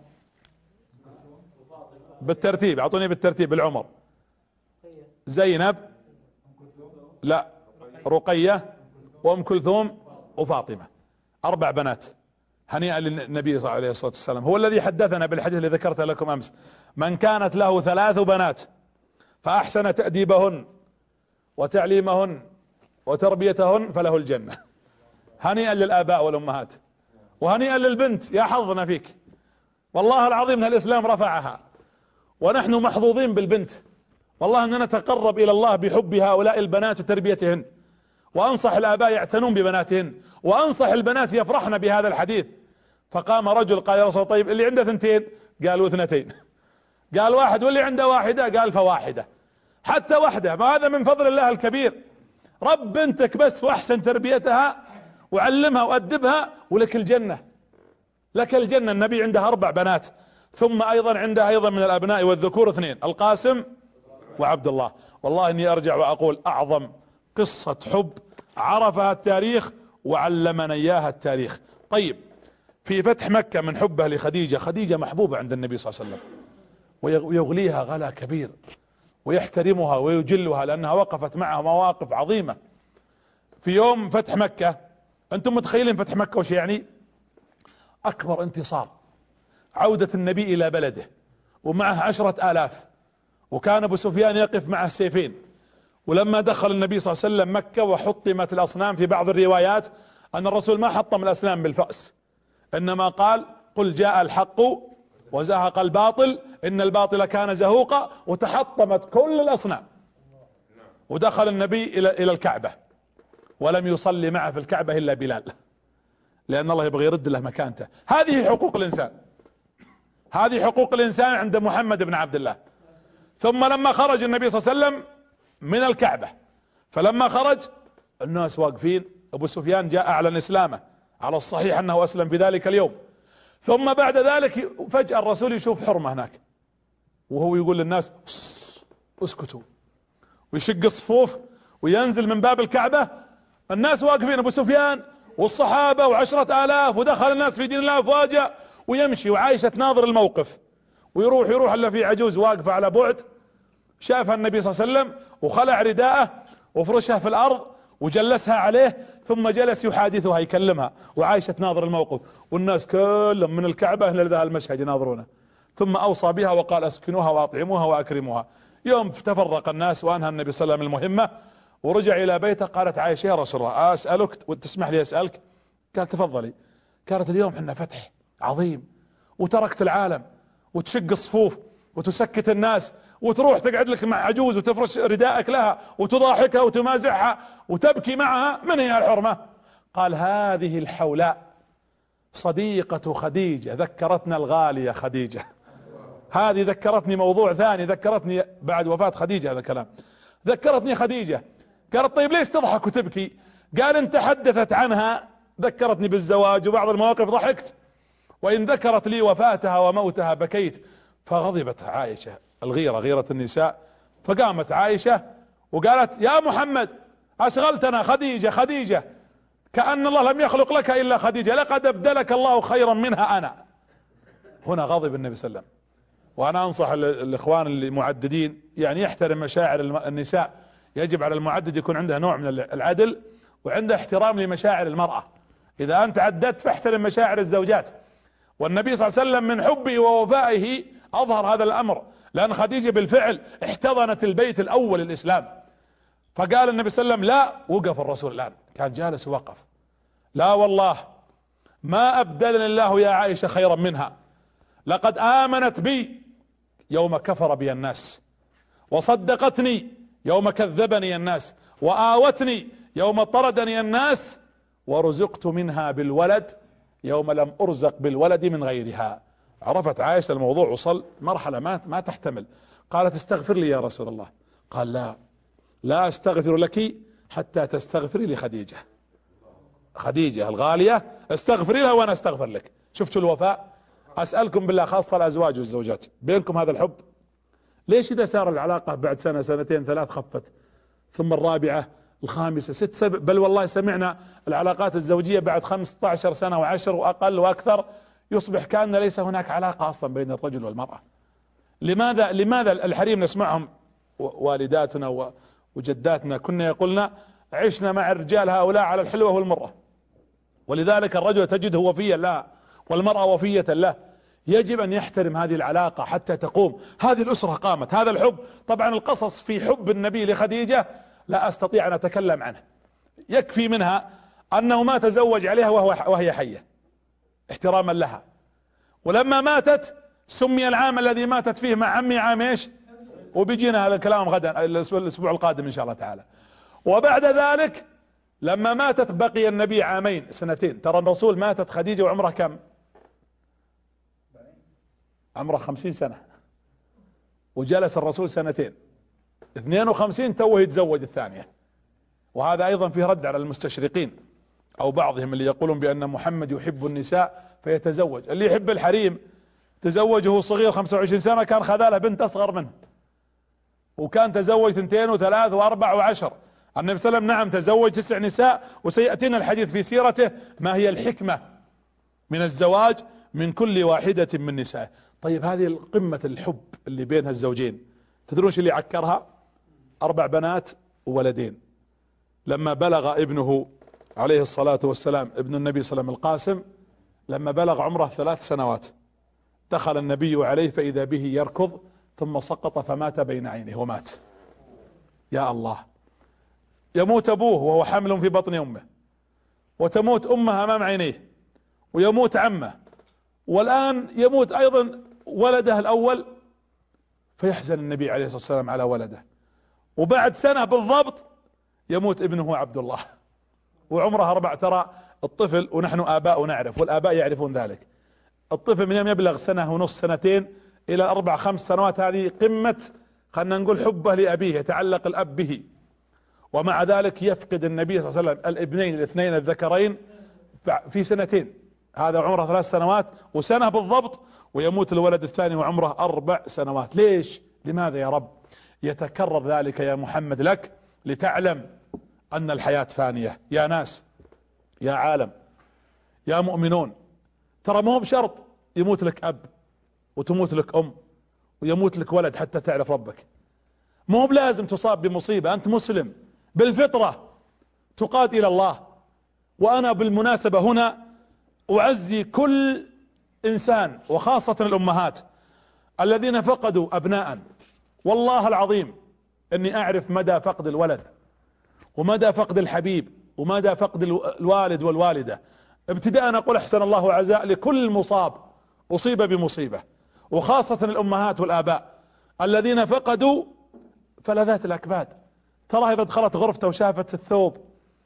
بالترتيب، اعطوني بالترتيب بالعمر. زينب، لا، رقية وام كلثوم وفاطمة، اربع بنات. هنيئا للنبي صلى الله عليه وسلم، هو الذي حدثنا بالحديث الذي ذكرته لكم امس: من كانت له ثلاث بنات فاحسن تأديبهن وتعليمهن وتربيتهن فله الجنة. هنيئا للآباء والأمهات، وهنيئا للبنت، يا حظنا فيك. والله العظيم ان الاسلام رفعها، ونحن محظوظين بالبنت. والله اننا نتقرب الى الله بحب هؤلاء البنات وتربيتهن، وانصح الآباء يعتنون ببناتهن، وانصح البنات يفرحن بهذا الحديث. فقام رجل قال: يا رسول الله، طيب اللي عنده ثنتين؟ قالوا اثنتين. قال واحد، واللي عنده واحدة؟ قال فواحدة. حتى واحدة، ما هذا من فضل الله الكبير. رب بنتك بس واحسن تربيتها وعلمها وأدبها ولك الجنة، لك الجنة. النبي عنده أربع بنات، ثم أيضا عنده أيضا من الأبناء والذكور اثنين: القاسم وعبد الله. والله إني أرجع وأقول: أعظم قصة حب عرفها التاريخ وعلمنا إياها التاريخ. طيب، في فتح مكة من حبه لخديجة، خديجة محبوبة عند النبي صلى الله عليه وسلم ويغليها غلا كبير ويحترمها ويجلها لأنها وقفت معها مواقف عظيمة. في يوم فتح مكة، أنتم متخيلين فتح مكة وش يعني؟ أكبر انتصار، عودة النبي إلى بلده ومعه عشرة آلاف، وكان أبو سفيان يقف معه سيفين. ولما دخل النبي صلى الله عليه وسلم مكة وحطمت الأصنام، في بعض الروايات أن الرسول ما حطم الأصنام بالفأس، إنما قال قل جاء الحق وزهق الباطل إن الباطل كان زهوقا، وتحطمت كل الأصنام. ودخل النبي إلى إلى الكعبة، ولم يصلي معه في الكعبة إلا بلال، لأن الله يبغى يرد له مكانته. هذه حقوق الإنسان، هذه حقوق الإنسان عند محمد بن عبد الله. ثم لما خرج النبي صلى الله عليه وسلم من الكعبة، فلما خرج الناس واقفين، أبو سفيان جاء أعلن إسلامه، على الصحيح أنه أسلم في ذلك اليوم. ثم بعد ذلك فجأة الرسول يشوف حرمة هناك، وهو يقول للناس اسكتوا، ويشق الصفوف وينزل من باب الكعبة. الناس واقفين، أبو سفيان والصحابة وعشرة آلاف، ودخل الناس في دين الله أفواجا، ويمشي، وعائشة تناظر الموقف، ويروح يروح الا في عجوز واقفة على بعد، شافها النبي صلى الله عليه وسلم وخلع رداءه وفرشها في الأرض وجلسها عليه، ثم جلس يحادثها يكلمها، وعائشة تناظر الموقف، والناس كلهم من الكعبة لذا المشهد يناظرونه. ثم أوصى بها وقال اسكنوها وأطعموها وأكرموها. يوم تفرق الناس وأنهى النبي صلى الله عليه وسلم المهمة ورجع إلى بيته، قالت عائشة يا رسول الله أسألك وتسمح لي أسألك؟ قال تفضلي. قالت اليوم حنا فتح عظيم، وتركت العالم وتشق الصفوف وتسكت الناس وتروح تقعد لك مع عجوز وتفرش رداءك لها وتضاحكها وتمازحها وتبكي معها، من هي الحرمة؟ قال هذه الحولاء صديقة خديجة، ذكرتنا الغالية خديجة. هذه ذكرتني موضوع ثاني، ذكرتني بعد وفاة خديجة، هذا كلام، ذكرتني خديجة. قالت طيب ليش تضحك وتبكي؟ قال ان تحدثت عنها ذكرتني بالزواج وبعض المواقف ضحكت، وإن ذكرت لي وفاتها وموتها بكيت. فغضبت عائشة، الغيرة غيرة النساء، فقامت عائشة وقالت يا محمد أشغلتنا خديجة خديجة، كأن الله لم يخلق لك إلا خديجة، لقد أبدلك الله خيرا منها أنا. هنا غضب النبي صلى الله عليه وسلم. وأنا أنصح الإخوان المعددين يعني يحترم مشاعر النساء، يجب على المعدد يكون عنده نوع من العدل وعنده احترام لمشاعر المرأة. إذا أنت عددت فاحترم مشاعر الزوجات. والنبي صلى الله عليه وسلم من حبه ووفائه أظهر هذا الأمر، لأن خديجة بالفعل احتضنت البيت الأول الإسلام. فقال النبي صلى الله عليه وسلم لا، وقف الرسول الآن كان جالس ووقف، لا والله ما أبدلني الله يا عائشة خيرا منها، لقد آمنت بي يوم كفر بي الناس، وصدقتني يوم كذبني الناس، وآوتني يوم طردني الناس، ورزقت منها بالولد يوم لم أرزق بالولد من غيرها. عرفت عائشة الموضوع وصل مرحلة ما ما تحتمل. قالت استغفر لي يا رسول الله. قال لا لا استغفر لك حتى تستغفري لخديجة، خديجة الغالية استغفري لها وانا استغفر لك. شفتوا الوفاء؟ اسألكم بالله خاصة الازواج والزوجات، بينكم هذا الحب؟ ليش اذا صار العلاقة بعد سنة سنتين ثلاث خفت، ثم الرابعة الخامسة ست سبع، بل والله سمعنا العلاقات الزوجية بعد خمسة عشر سنة وعشر واقل واكثر يصبح كأن ليس هناك علاقة اصلا بين الرجل والمرأة. لماذا لماذا الحريم نسمعهم والداتنا وجداتنا كنا يقولنا عشنا مع الرجال هؤلاء على الحلوة والمرة، ولذلك الرجل تجده وفيا له والمرأة وفية له. يجب ان يحترم هذه العلاقة حتى تقوم هذه الاسرة، قامت هذا الحب. طبعا القصص في حب النبي لخديجة لا استطيع ان اتكلم عنه، يكفي منها انه ما تزوج عليها وهو وهي حية احتراما لها، ولما ماتت سمي العام الذي ماتت فيه مع عمي عام ايش؟ وبيجينا هذا الكلام غدا الاسبوع القادم ان شاء الله تعالى. وبعد ذلك لما ماتت بقي النبي عامين سنتين. ترى الرسول ماتت خديجة وعمره كم؟ عمره خمسين سنة، وجلس الرسول سنتين، اثنين وخمسين توه يتزوج الثانية. وهذا ايضا فيه رد على المستشرقين او بعضهم اللي يقولون بان محمد يحب النساء فيتزوج. اللي يحب الحريم تزوجه وهو صغير خمسة وعشرين سنة، كان خذاله بنت اصغر منه، وكان تزوج اثنتين وثلاث واربع وعشر. النبي صلى الله عليه وسلم نعم تزوج تسع نساء، وسيأتينا الحديث في سيرته ما هي الحكمة من الزواج من كل واحدة من نسائه. طيب هذه قمة الحب اللي بين هالزوجين، تدرون ايش اللي عكرها؟ اربع بنات وولدين. لما بلغ ابنه عليه الصلاة والسلام ابن النبي صلى الله عليه وسلم القاسم، لما بلغ عمره ثلاث سنوات دخل النبي عليه فإذا به يركض ثم سقط فمات بين عينيه ومات. يا الله، يموت ابوه وهو حامل في بطن امه، وتموت امه امام عينيه، ويموت عمه، والان يموت ايضا ولده الاول، فيحزن النبي عليه الصلاة والسلام على ولده. وبعد سنة بالضبط يموت ابنه عبد الله وعمره اربع. ترى الطفل، ونحن اباء نعرف والاباء يعرفون ذلك، الطفل من يوم يبلغ سنة ونص سنتين الى اربع خمس سنوات هذه قمة خلنا نقول حبه لابيه، يتعلق الاب به. ومع ذلك يفقد النبي صلى الله عليه وسلم الابنين الاثنين الذكرين في سنتين، هذا عمره ثلاث سنوات وسنة بالضبط، ويموت الولد الثاني وعمره اربع سنوات. ليش؟ لماذا يا رب يتكرر ذلك يا محمد لك؟ لتعلم ان الحياة فانية. يا ناس، يا عالم، يا مؤمنون، ترى ما هو بشرط يموت لك اب وتموت لك ام ويموت لك ولد حتى تعرف ربك. ما هو بلازم تصاب بمصيبة، انت مسلم بالفطرة تقاد الى الله. وانا بالمناسبة هنا اعزي كل انسان وخاصة الامهات الذين فقدوا ابناء. والله العظيم اني اعرف مدى فقد الولد ومدى فقد الحبيب ومدى فقد الوالد والوالدة. ابتداء اقول احسن الله عزاء لكل مصاب اصيب بمصيبة، وخاصة الامهات والاباء الذين فقدوا فلذات الاكباد. ترى اذا دخلت غرفته وشافت الثوب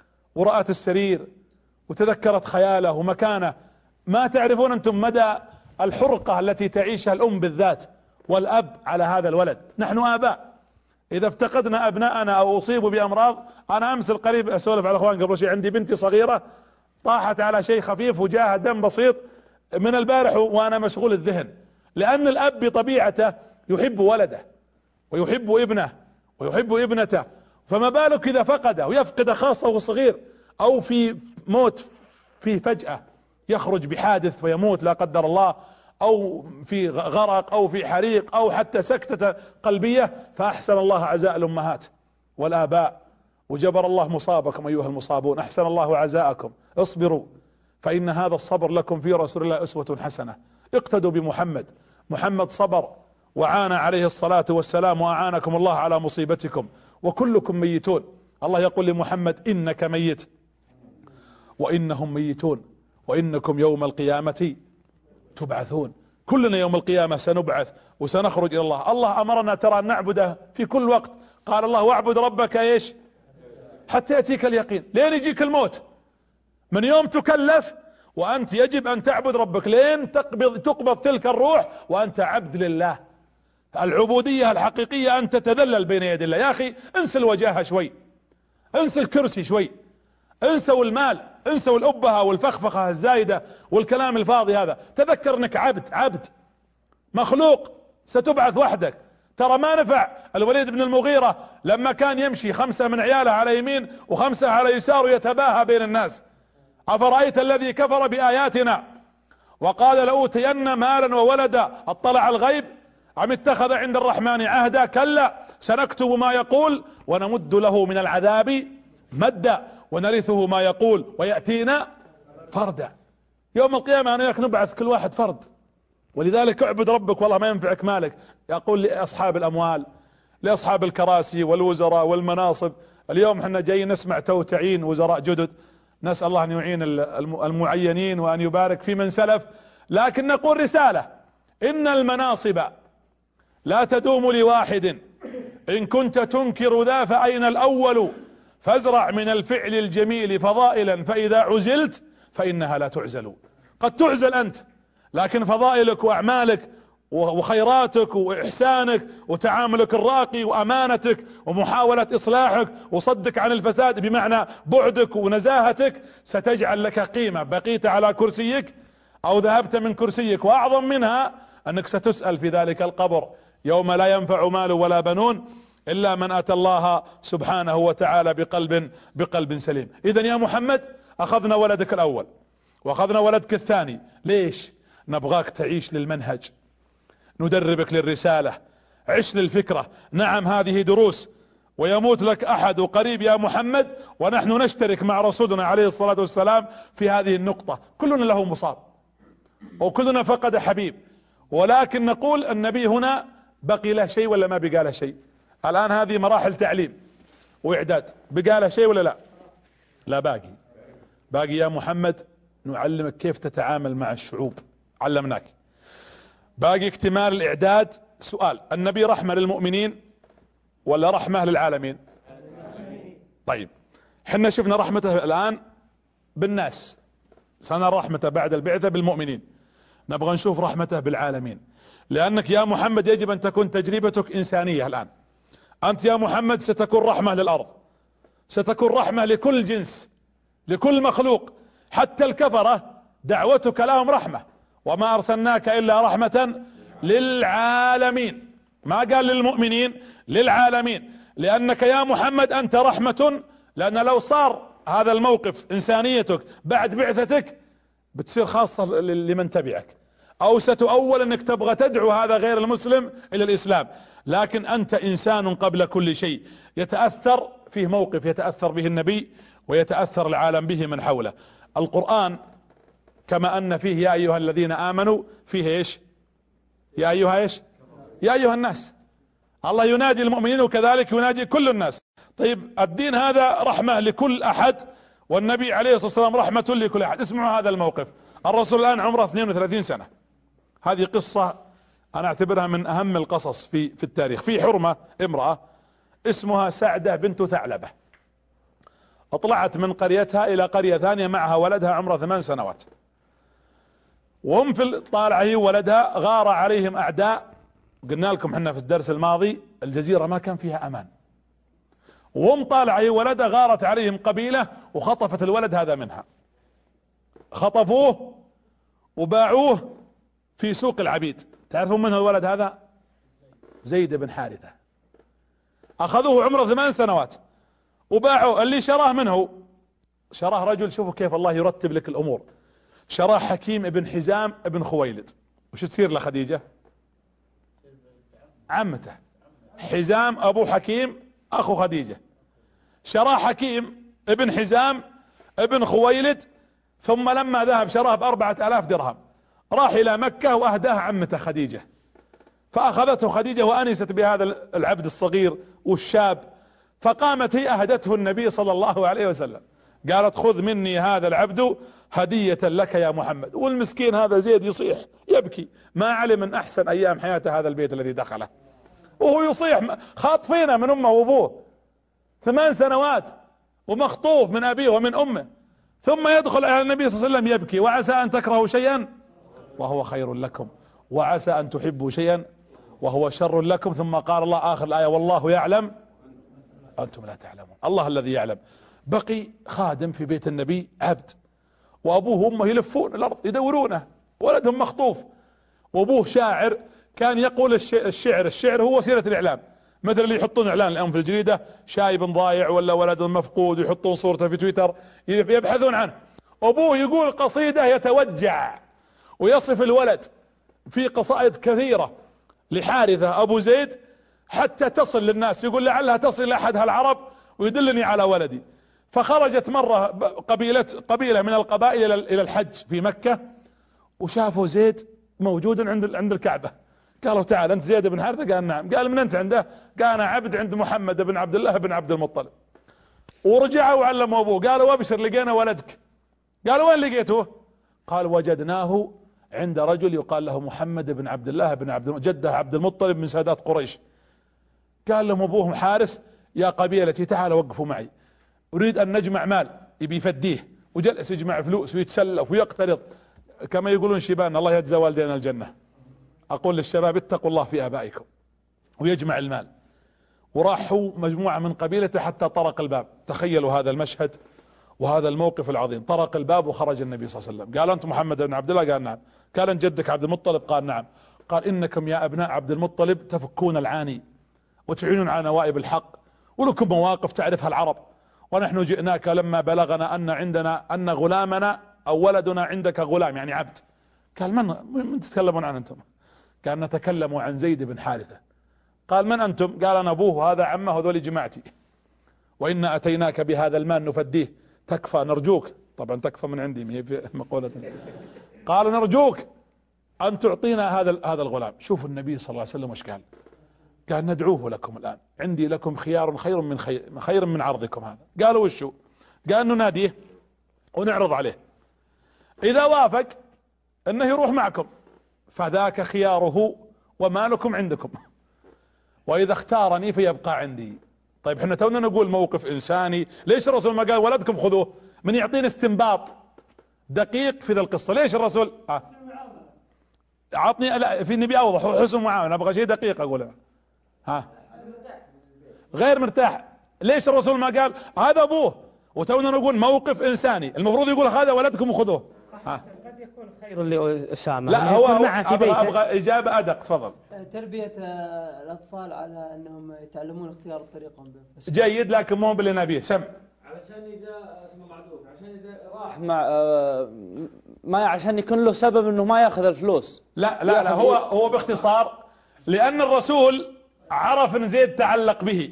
ورأت السرير وتذكرت خياله ومكانه، ما تعرفون انتم مدى الحرقة التي تعيشها الام بالذات والاب على هذا الولد. نحن اباء اذا افتقدنا ابناءنا او اصيبوا بامراض، انا امس القريب اسولف على اخوان قبل شيء، عندي بنتي صغيرة طاحت على شيء خفيف وجاها دم بسيط من البارح وانا مشغول الذهن، لان الاب بطبيعته يحب ولده ويحب ابنه ويحب ابنته، فما بالك اذا فقده ويفقد خاصة وهو صغير، او في موت في فجأة يخرج بحادث ويموت لا قدر الله، او في غرق او في حريق او حتى سكتة قلبية. فاحسن الله عزاء الامهات والاباء، وجبر الله مصابكم ايها المصابون، احسن الله عزاءكم، اصبروا فان هذا الصبر لكم في رسول الله اسوة حسنة. اقتدوا بمحمد، محمد صبر وعانى عليه الصلاة والسلام، واعانكم الله على مصيبتكم، وكلكم ميتون. الله يقول لمحمد انك ميت وانهم ميتون وانكم يوم القيامة تبعثون. كلنا يوم القيامة سنبعث وسنخرج الى الله. الله امرنا ترى ان نعبده في كل وقت، قال الله واعبد ربك ايش حتى يأتيك اليقين. لين يجيك الموت، من يوم تكلف وانت يجب ان تعبد ربك لين تقبض تقبض تلك الروح وانت عبد لله. العبودية الحقيقية ان تتذلل بين يدي الله. يا اخي انسى الوجاهة شوي، انسى الكرسي شوي، انسوا المال، انسوا الأبهة والفخفخة الزايدة والكلام الفاضي هذا. تذكر انك عبد، عبد مخلوق ستبعث وحدك. ترى ما نفع الوليد بن المغيرة لما كان يمشي خمسة من عياله على يمين وخمسة على يسار يتباهى بين الناس. أفرأيت الذي كفر بآياتنا وقال لأوتين مالا وولدا اطلع الغيب أم اتخذ عند الرحمن عهدا؟ كلا سنكتب ما يقول ونمد له من العذاب مدا ونرثه ما يقول ويأتينا فردا. يوم القيامة أنا وياك نبعث كل واحد فرد. ولذلك اعبد ربك والله ما ينفعك مالك. يقول لأصحاب الأموال، لأصحاب الكراسي والوزراء والمناصب، اليوم احنا جايين نسمع توتعين وزراء جدد، نسأل الله أن يعين المعينين وأن يبارك في من سلف. لكن نقول رسالة: إن المناصب لا تدوم لواحد، إن كنت تنكر ذا فأين الأول؟ فازرع من الفعل الجميل فضائلا، فإذا عزلت فإنها لا تعزل. قد تعزل أنت، لكن فضائلك وأعمالك وخيراتك وإحسانك وتعاملك الراقي وأمانتك ومحاولة إصلاحك وصدك عن الفساد بمعنى بعدك ونزاهتك ستجعل لك قيمة. بقيت على كرسيك أو ذهبت من كرسيك، وأعظم منها أنك ستسأل في ذلك القبر يوم لا ينفع مال ولا بنون إلا من أتى الله سبحانه وتعالى بقلب بقلب سليم. إذن يا محمد أخذنا ولدك الأول واخذنا ولدك الثاني. ليش؟ نبغاك تعيش للمنهج، ندربك للرسالة، عش للفكرة. نعم هذه دروس، ويموت لك احد قريب يا محمد ونحن نشترك مع رسولنا عليه الصلاة والسلام في هذه النقطة. كلنا له مصاب وكلنا فقد حبيب، ولكن نقول النبي هنا بقي له شيء ولا ما بقى له شيء؟ الان هذه مراحل تعليم واعداد، بقى له شيء ولا لا؟ لا باقي. باقي يا محمد نعلمك كيف تتعامل مع الشعوب، علمناك. باقي اكتمال الاعداد. سؤال: النبي رحمة للمؤمنين ولا رحمة للعالمين؟ طيب حنا شفنا رحمته الان بالناس، سنرى رحمته بعد البعثة بالمؤمنين، نبغى نشوف رحمته بالعالمين. لانك يا محمد يجب ان تكون تجربتك انسانية الان. انت يا محمد ستكون رحمة للارض، ستكون رحمة لكل جنس، لكل مخلوق، حتى الكفرة دعوتك لهم رحمة. وما ارسلناك الا رحمة للعالمين، ما قال للمؤمنين، للعالمين. لانك يا محمد انت رحمة، لان لو صار هذا الموقف انسانيتك بعد بعثتك بتصير خاصة لمن تبعك، او ستؤول انك تبغى تدعو هذا غير المسلم الى الاسلام. لكن انت انسان قبل كل شيء، يتأثر فيه موقف يتأثر به النبي ويتأثر العالم به من حوله. القرآن كما ان فيه يا ايها الذين امنوا، فيه ايش؟ يا ايها ايش؟ يا ايها الناس. الله ينادي المؤمنين وكذلك ينادي كل الناس. طيب الدين هذا رحمة لكل احد، والنبي عليه الصلاة والسلام رحمة لكل احد. اسمعوا هذا الموقف. الرسول الان عمره اثنين وثلاثين سنة. هذه قصة انا اعتبرها من اهم القصص في في التاريخ. في حرمة امرأة اسمها سعدة بنت ثعلبة، اطلعت من قريتها الى قرية ثانية معها ولدها عمره ثمان سنوات، وهم في الطالعة هي ولدها غار عليهم اعداء. قلنا لكم احنا في الدرس الماضي الجزيرة ما كان فيها امان، وهم طالعة هي ولدها غارت عليهم قبيلة وخطفت الولد هذا منها، خطفوه وباعوه في سوق العبيد. تعرفون من الولد هذا؟ زيد بن حارثة. اخذوه عمره ثمان سنوات وباعوه. اللي شراه منه شراه رجل، شوفوا كيف الله يرتب لك الامور، شراه حكيم ابن حزام ابن خويلد. وش تصير لخديجة؟ عمته. حزام ابو حكيم اخو خديجة، شراه حكيم ابن حزام ابن خويلد. ثم لما ذهب شراه باربعة الاف درهم، راح الى مكة واهداه عمته خديجة، فاخذته خديجة وانست بهذا العبد الصغير والشاب، فقامت هي اهدته النبي صلى الله عليه وسلم، قالت خذ مني هذا العبد هدية لك يا محمد. والمسكين هذا زيد يصيح يبكي، ما علم من احسن ايام حياته هذا البيت الذي دخله، وهو يصيح خاطفينه من امه وابوه، ثمان سنوات ومخطوف من ابيه ومن امه، ثم يدخل على النبي صلى الله عليه وسلم يبكي. وعسى ان تكرهوا شيئا وهو خير لكم، وعسى ان تحبوا شيئا وهو شر لكم. ثم قال الله اخر الايه: والله يعلم انتم لا تعلمون. الله الذي يعلم. بقي خادم في بيت النبي عبد، وابوه وامه يلفون الارض يدورونه، ولدهم مخطوف، وابوه شاعر كان يقول الشعر. الشعر هو وسيلة الاعلام، مثل اللي يحطون اعلان الان في الجريدة شايب ضايع ولا ولد مفقود ويحطون صورته في تويتر يبحثون عنه. ابوه يقول قصيدة يتوجع ويصف الولد في قصائد كثيرة لحارثة ابو زيد حتى تصل للناس، يقول لعلها تصل الى احد العرب ويدلني على ولدي. فخرجت مرة قبيلة قبيلة من القبائل الى الحج في مكة، وشافوا زيد موجود عند عند الكعبة، قالوا تعال انت زيد بن حارثة؟ قال نعم. قال من انت عنده؟ قال انا عبد عند محمد بن عبد الله بن عبد المطلب. ورجعوا وعلموا ابوه، قالوا ابشر لقينا ولدك. قالوا وين لقيته؟ قال وجدناه عند رجل يقال له محمد بن عبد الله بن عبد جده عبد المطلب من سادات قريش. قال لهم ابوهم حارث: يا قبيلتي تعالوا وقفوا معي، اريد ان نجمع مال. يبي يفديه، وجلس يجمع فلوس ويتسلف ويقترض كما يقولون شيبان الله يجزى والدينا الجنة. اقول للشباب اتقوا الله في ابائكم. ويجمع المال، وراحوا مجموعة من قبيلته حتى طرق الباب. تخيلوا هذا المشهد وهذا الموقف العظيم. طرق الباب وخرج النبي صلى الله عليه وسلم. قال انت محمد بن عبد الله؟ قال نعم. قال انت جدك عبد المطلب؟ قال نعم. قال انكم يا ابناء عبد المطلب تفكون العاني وتعينون على نوائب الحق، ولكم مواقف تعرفها العرب، ونحن جئناك لما بلغنا ان عندنا ان غلامنا او ولدنا عندك غلام يعني عبد. قال من من تتكلمون عن انتم؟ قال نتكلم عن زيد بن حارثة. قال من انتم؟ قال انا ابوه هذا عمه هذول جماعتي، وإن أتيناك بهذا المال نفديه، تكفى نرجوك، طبعا تكفى من عندي ما هي في مقولة، قال نرجوك أن تعطينا هذا هذا الغلام. شوفوا النبي صلى الله عليه وسلم وش قال؟ قال ندعوه لكم الآن، عندي لكم خيار خير من خير, خير من عرضكم هذا. قالوا وشو؟ قال نناديه ونعرض عليه، إذا وافق أنه يروح معكم فذاك خياره ومالكم عندكم، وإذا اختارني فيبقى عندي. طيب احنا تونا نقول موقف انساني، ليش الرسول ما قال ولدكم خذوه؟ من يعطينا استنباط دقيق في ذا القصة. ليش الرسول آه. عطني، لا في النبي اوضح وحسن معاونة، ابغى شيء دقيق اقوله. ها غير مرتاح. ليش الرسول ما قال هذا ابوه؟ وتونا نقول موقف انساني، المفروض يقول هذا ولدكم وخذوه. ها قد يكون خير لأسامة، لا هو معه في أبغى, بيته. ابغى اجابة ادق. تفضل. تربية الأطفال على أنهم يتعلمون اختيار الطريق بنفسهم. جيد، لكن مو باللي نبيه. سم علشان إذا اسمه معذوف، عشان إذا راح مع آه ما عشان يكون له سبب إنه ما يأخذ الفلوس. لا لا لا هو هو باختصار لأن الرسول عرف أن زيد تعلق به،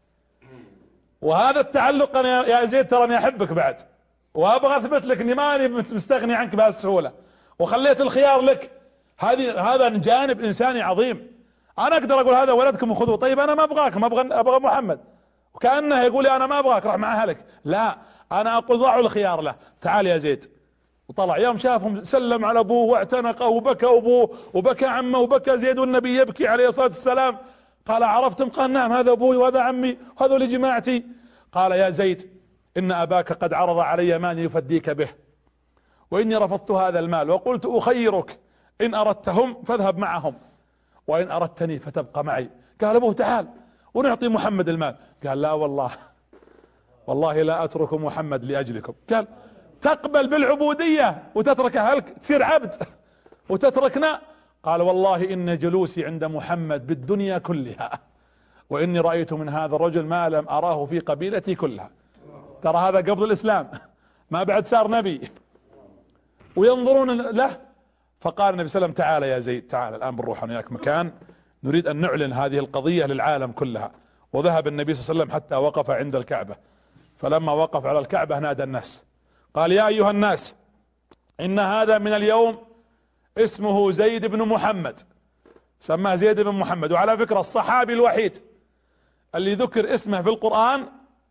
وهذا التعلق أنا يا زيد تراني أحبك بعد، وأبغى أثبت لك إني ماني مستغني عنك بهالسهولة، وخليت الخيار لك. هذه هذا جانب إنساني عظيم. أنا أقدر أقول هذا ولدكم وخذوه، طيب أنا ما أبغاك، ما أبغى أبغى محمد، وكأنه يقول لي أنا ما أبغاك، راح مع أهلك. لا، أنا أقول ضعوا الخيار له، تعال يا زيد. وطلع يوم شافهم سلم على ابوه واعتنقه وبكى ابوه وبكى عمه وبكى زيد، والنبي يبكي عليه الصلاة والسلام. قال عرفتم؟ قال نعم، هذا ابوي وهذا عمي وهذول جماعتي. قال يا زيد ان اباك قد عرض علي مال يفديك به، واني رفضت هذا المال وقلت اخيرك ان اردتهم فاذهب معهم، وان اردتني فتبقى معي. قال ابوه تعال ونعطي محمد المال. قال لا والله، والله لا اترك محمد لاجلكم. قال تقبل بالعبودية وتترك أهلك تصير عبد وتتركنا؟ قال والله إن جلوسي عند محمد بالدنيا كلها، وإني رأيت من هذا الرجل ما لم أراه في قبيلتي كلها. ترى هذا قبل الإسلام، ما بعد صار نبي وينظرون له. فقال النبي صلى الله عليه وسلم تعال يا زيد، تعال الآن بنروح أنا وياك مكان نريد أن نعلن هذه القضية للعالم كلها. وذهب النبي صلى الله عليه وسلم حتى وقف عند الكعبة، فلما وقف على الكعبة نادى الناس قال يا أيها الناس إن هذا من اليوم اسمه زيد بن محمد، سماه زيد بن محمد. وعلى فكرة الصحابي الوحيد اللي ذكر اسمه في القرآن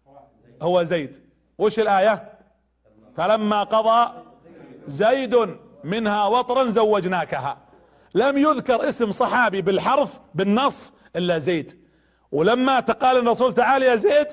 هو زيد. وش الآية؟ فلما قضى زيد منها وطرا زوجناكها. لم يذكر اسم صحابي بالحرف بالنص إلا زيد. ولما تقال الرسول تعالى يا زيد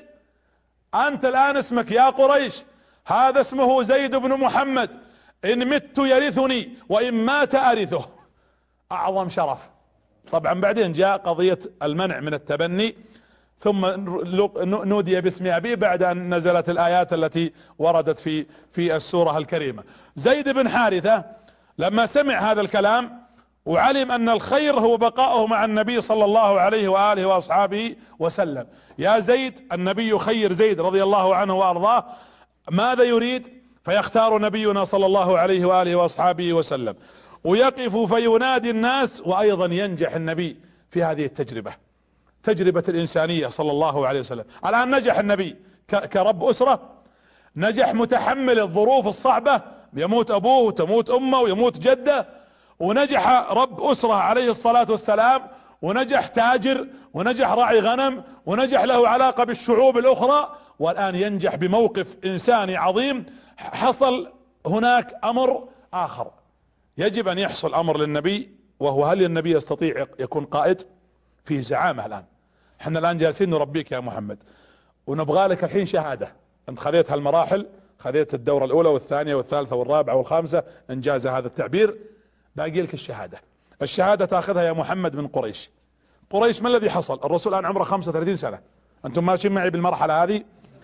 أنت الآن اسمك يا قريش هذا اسمه زيد بن محمد، إن مت يرثني وإن مات أرثه. أعظم شرف. طبعا بعدين جاء قضية المنع من التبني، ثم نودي باسم أبيه بعد أن نزلت الآيات التي وردت في في السورة الكريمة. زيد بن حارثة لما سمع هذا الكلام وعلم أن الخير هو بقاؤه مع النبي صلى الله عليه وآله وأصحابه وسلم. يا زيد، النبي يخير زيد رضي الله عنه وأرضاه ماذا يريد، فيختار نبينا صلى الله عليه وآله وأصحابه وسلم، ويقف فينادي الناس. وأيضا ينجح النبي في هذه التجربة، تجربة الإنسانية صلى الله عليه وسلم. الآن نجح النبي كرب أسرة، نجح متحمل الظروف الصعبة، يموت أبوه وتموت أمه ويموت جده، ونجح رب أسرة عليه الصلاة والسلام، ونجح تاجر، ونجح راعي غنم، ونجح له علاقة بالشعوب الأخرى. والآن ينجح بموقف إنساني عظيم. حصل هناك أمر آخر يجب أن يحصل أمر للنبي، وهو هل النبي يستطيع يكون قائد؟ في زعامة. الآن احنا الآن جالسين نربيك يا محمد، ونبغى لك الحين شهادة. انت خذيت هالمراحل، خذيت الدورة الأولى والثانية والثالثة والرابعة والخامسة انجاز هذا التعبير، باقي لك الشهادة. الشهادة تاخذها يا محمد من قريش. قريش ما الذي حصل؟ الرسول الآن عمره خمسة وثلاثين سنة، أنتم ماشيين معي بالمرحلة هذه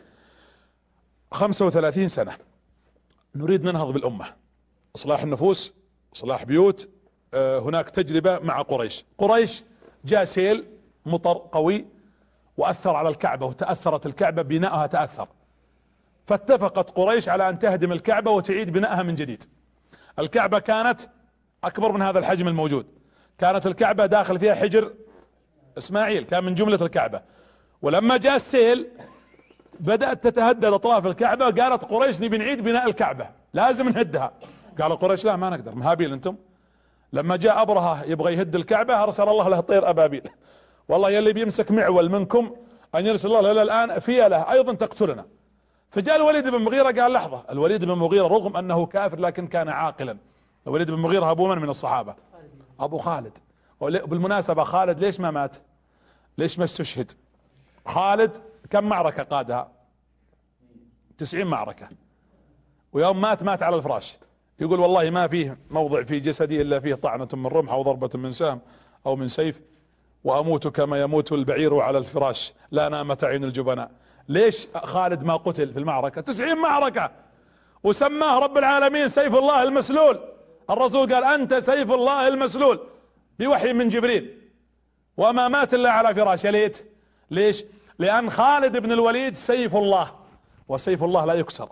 خمسة وثلاثين سنة. نريد ننهض بالأمة، إصلاح النفوس، إصلاح بيوت. آه هناك تجربة مع قريش. قريش جاء سيل مطر قوي وأثر على الكعبة، وتأثرت الكعبة بناءها تأثر، فاتفقت قريش على ان تهدم الكعبة وتعيد بنائها من جديد. الكعبة كانت اكبر من هذا الحجم الموجود، كانت الكعبة داخل فيها حجر اسماعيل، كان من جملة الكعبة. ولما جاء السيل بدأت تتهدد اطراف الكعبة، قالت قريش نبي نعيد بناء الكعبة، لازم نهدها. قالوا قريش لا ما نقدر، مهابيل انتم. لما جاء ابرهة يبغى يهد الكعبة ارسل الله له طير ابابيل، والله يلي بيمسك معول منكم ان يرسل الله الى الان فيله ايضا تقتلنا. فجاء الوليد بن المغيرة قال لحظة، الوليد بن المغيرة رغم انه كافر لكن كان عاقلا. الوليد بن المغيرة ابو من من الصحابة؟ ابو خالد. وبالمناسبة خالد ليش ما مات؟ ليش ما استشهد؟ خالد كم معركة قادها؟ تسعين معركة، ويوم مات مات على الفراش، يقول والله ما فيه موضع في جسدي الا فيه طعنة من رمح او ضربة من سهم او من سيف، واموت كما يموت البعير على الفراش لا نامت عين الجبناء. ليش خالد ما قتل في المعركة؟ تسعين معركة، وسماه رب العالمين سيف الله المسلول. الرسول قال انت سيف الله المسلول بوحي من جبريل، وما مات الا على فراش. يا ليت. ليش؟ لان خالد بن الوليد سيف الله، وسيف الله لا يكسر.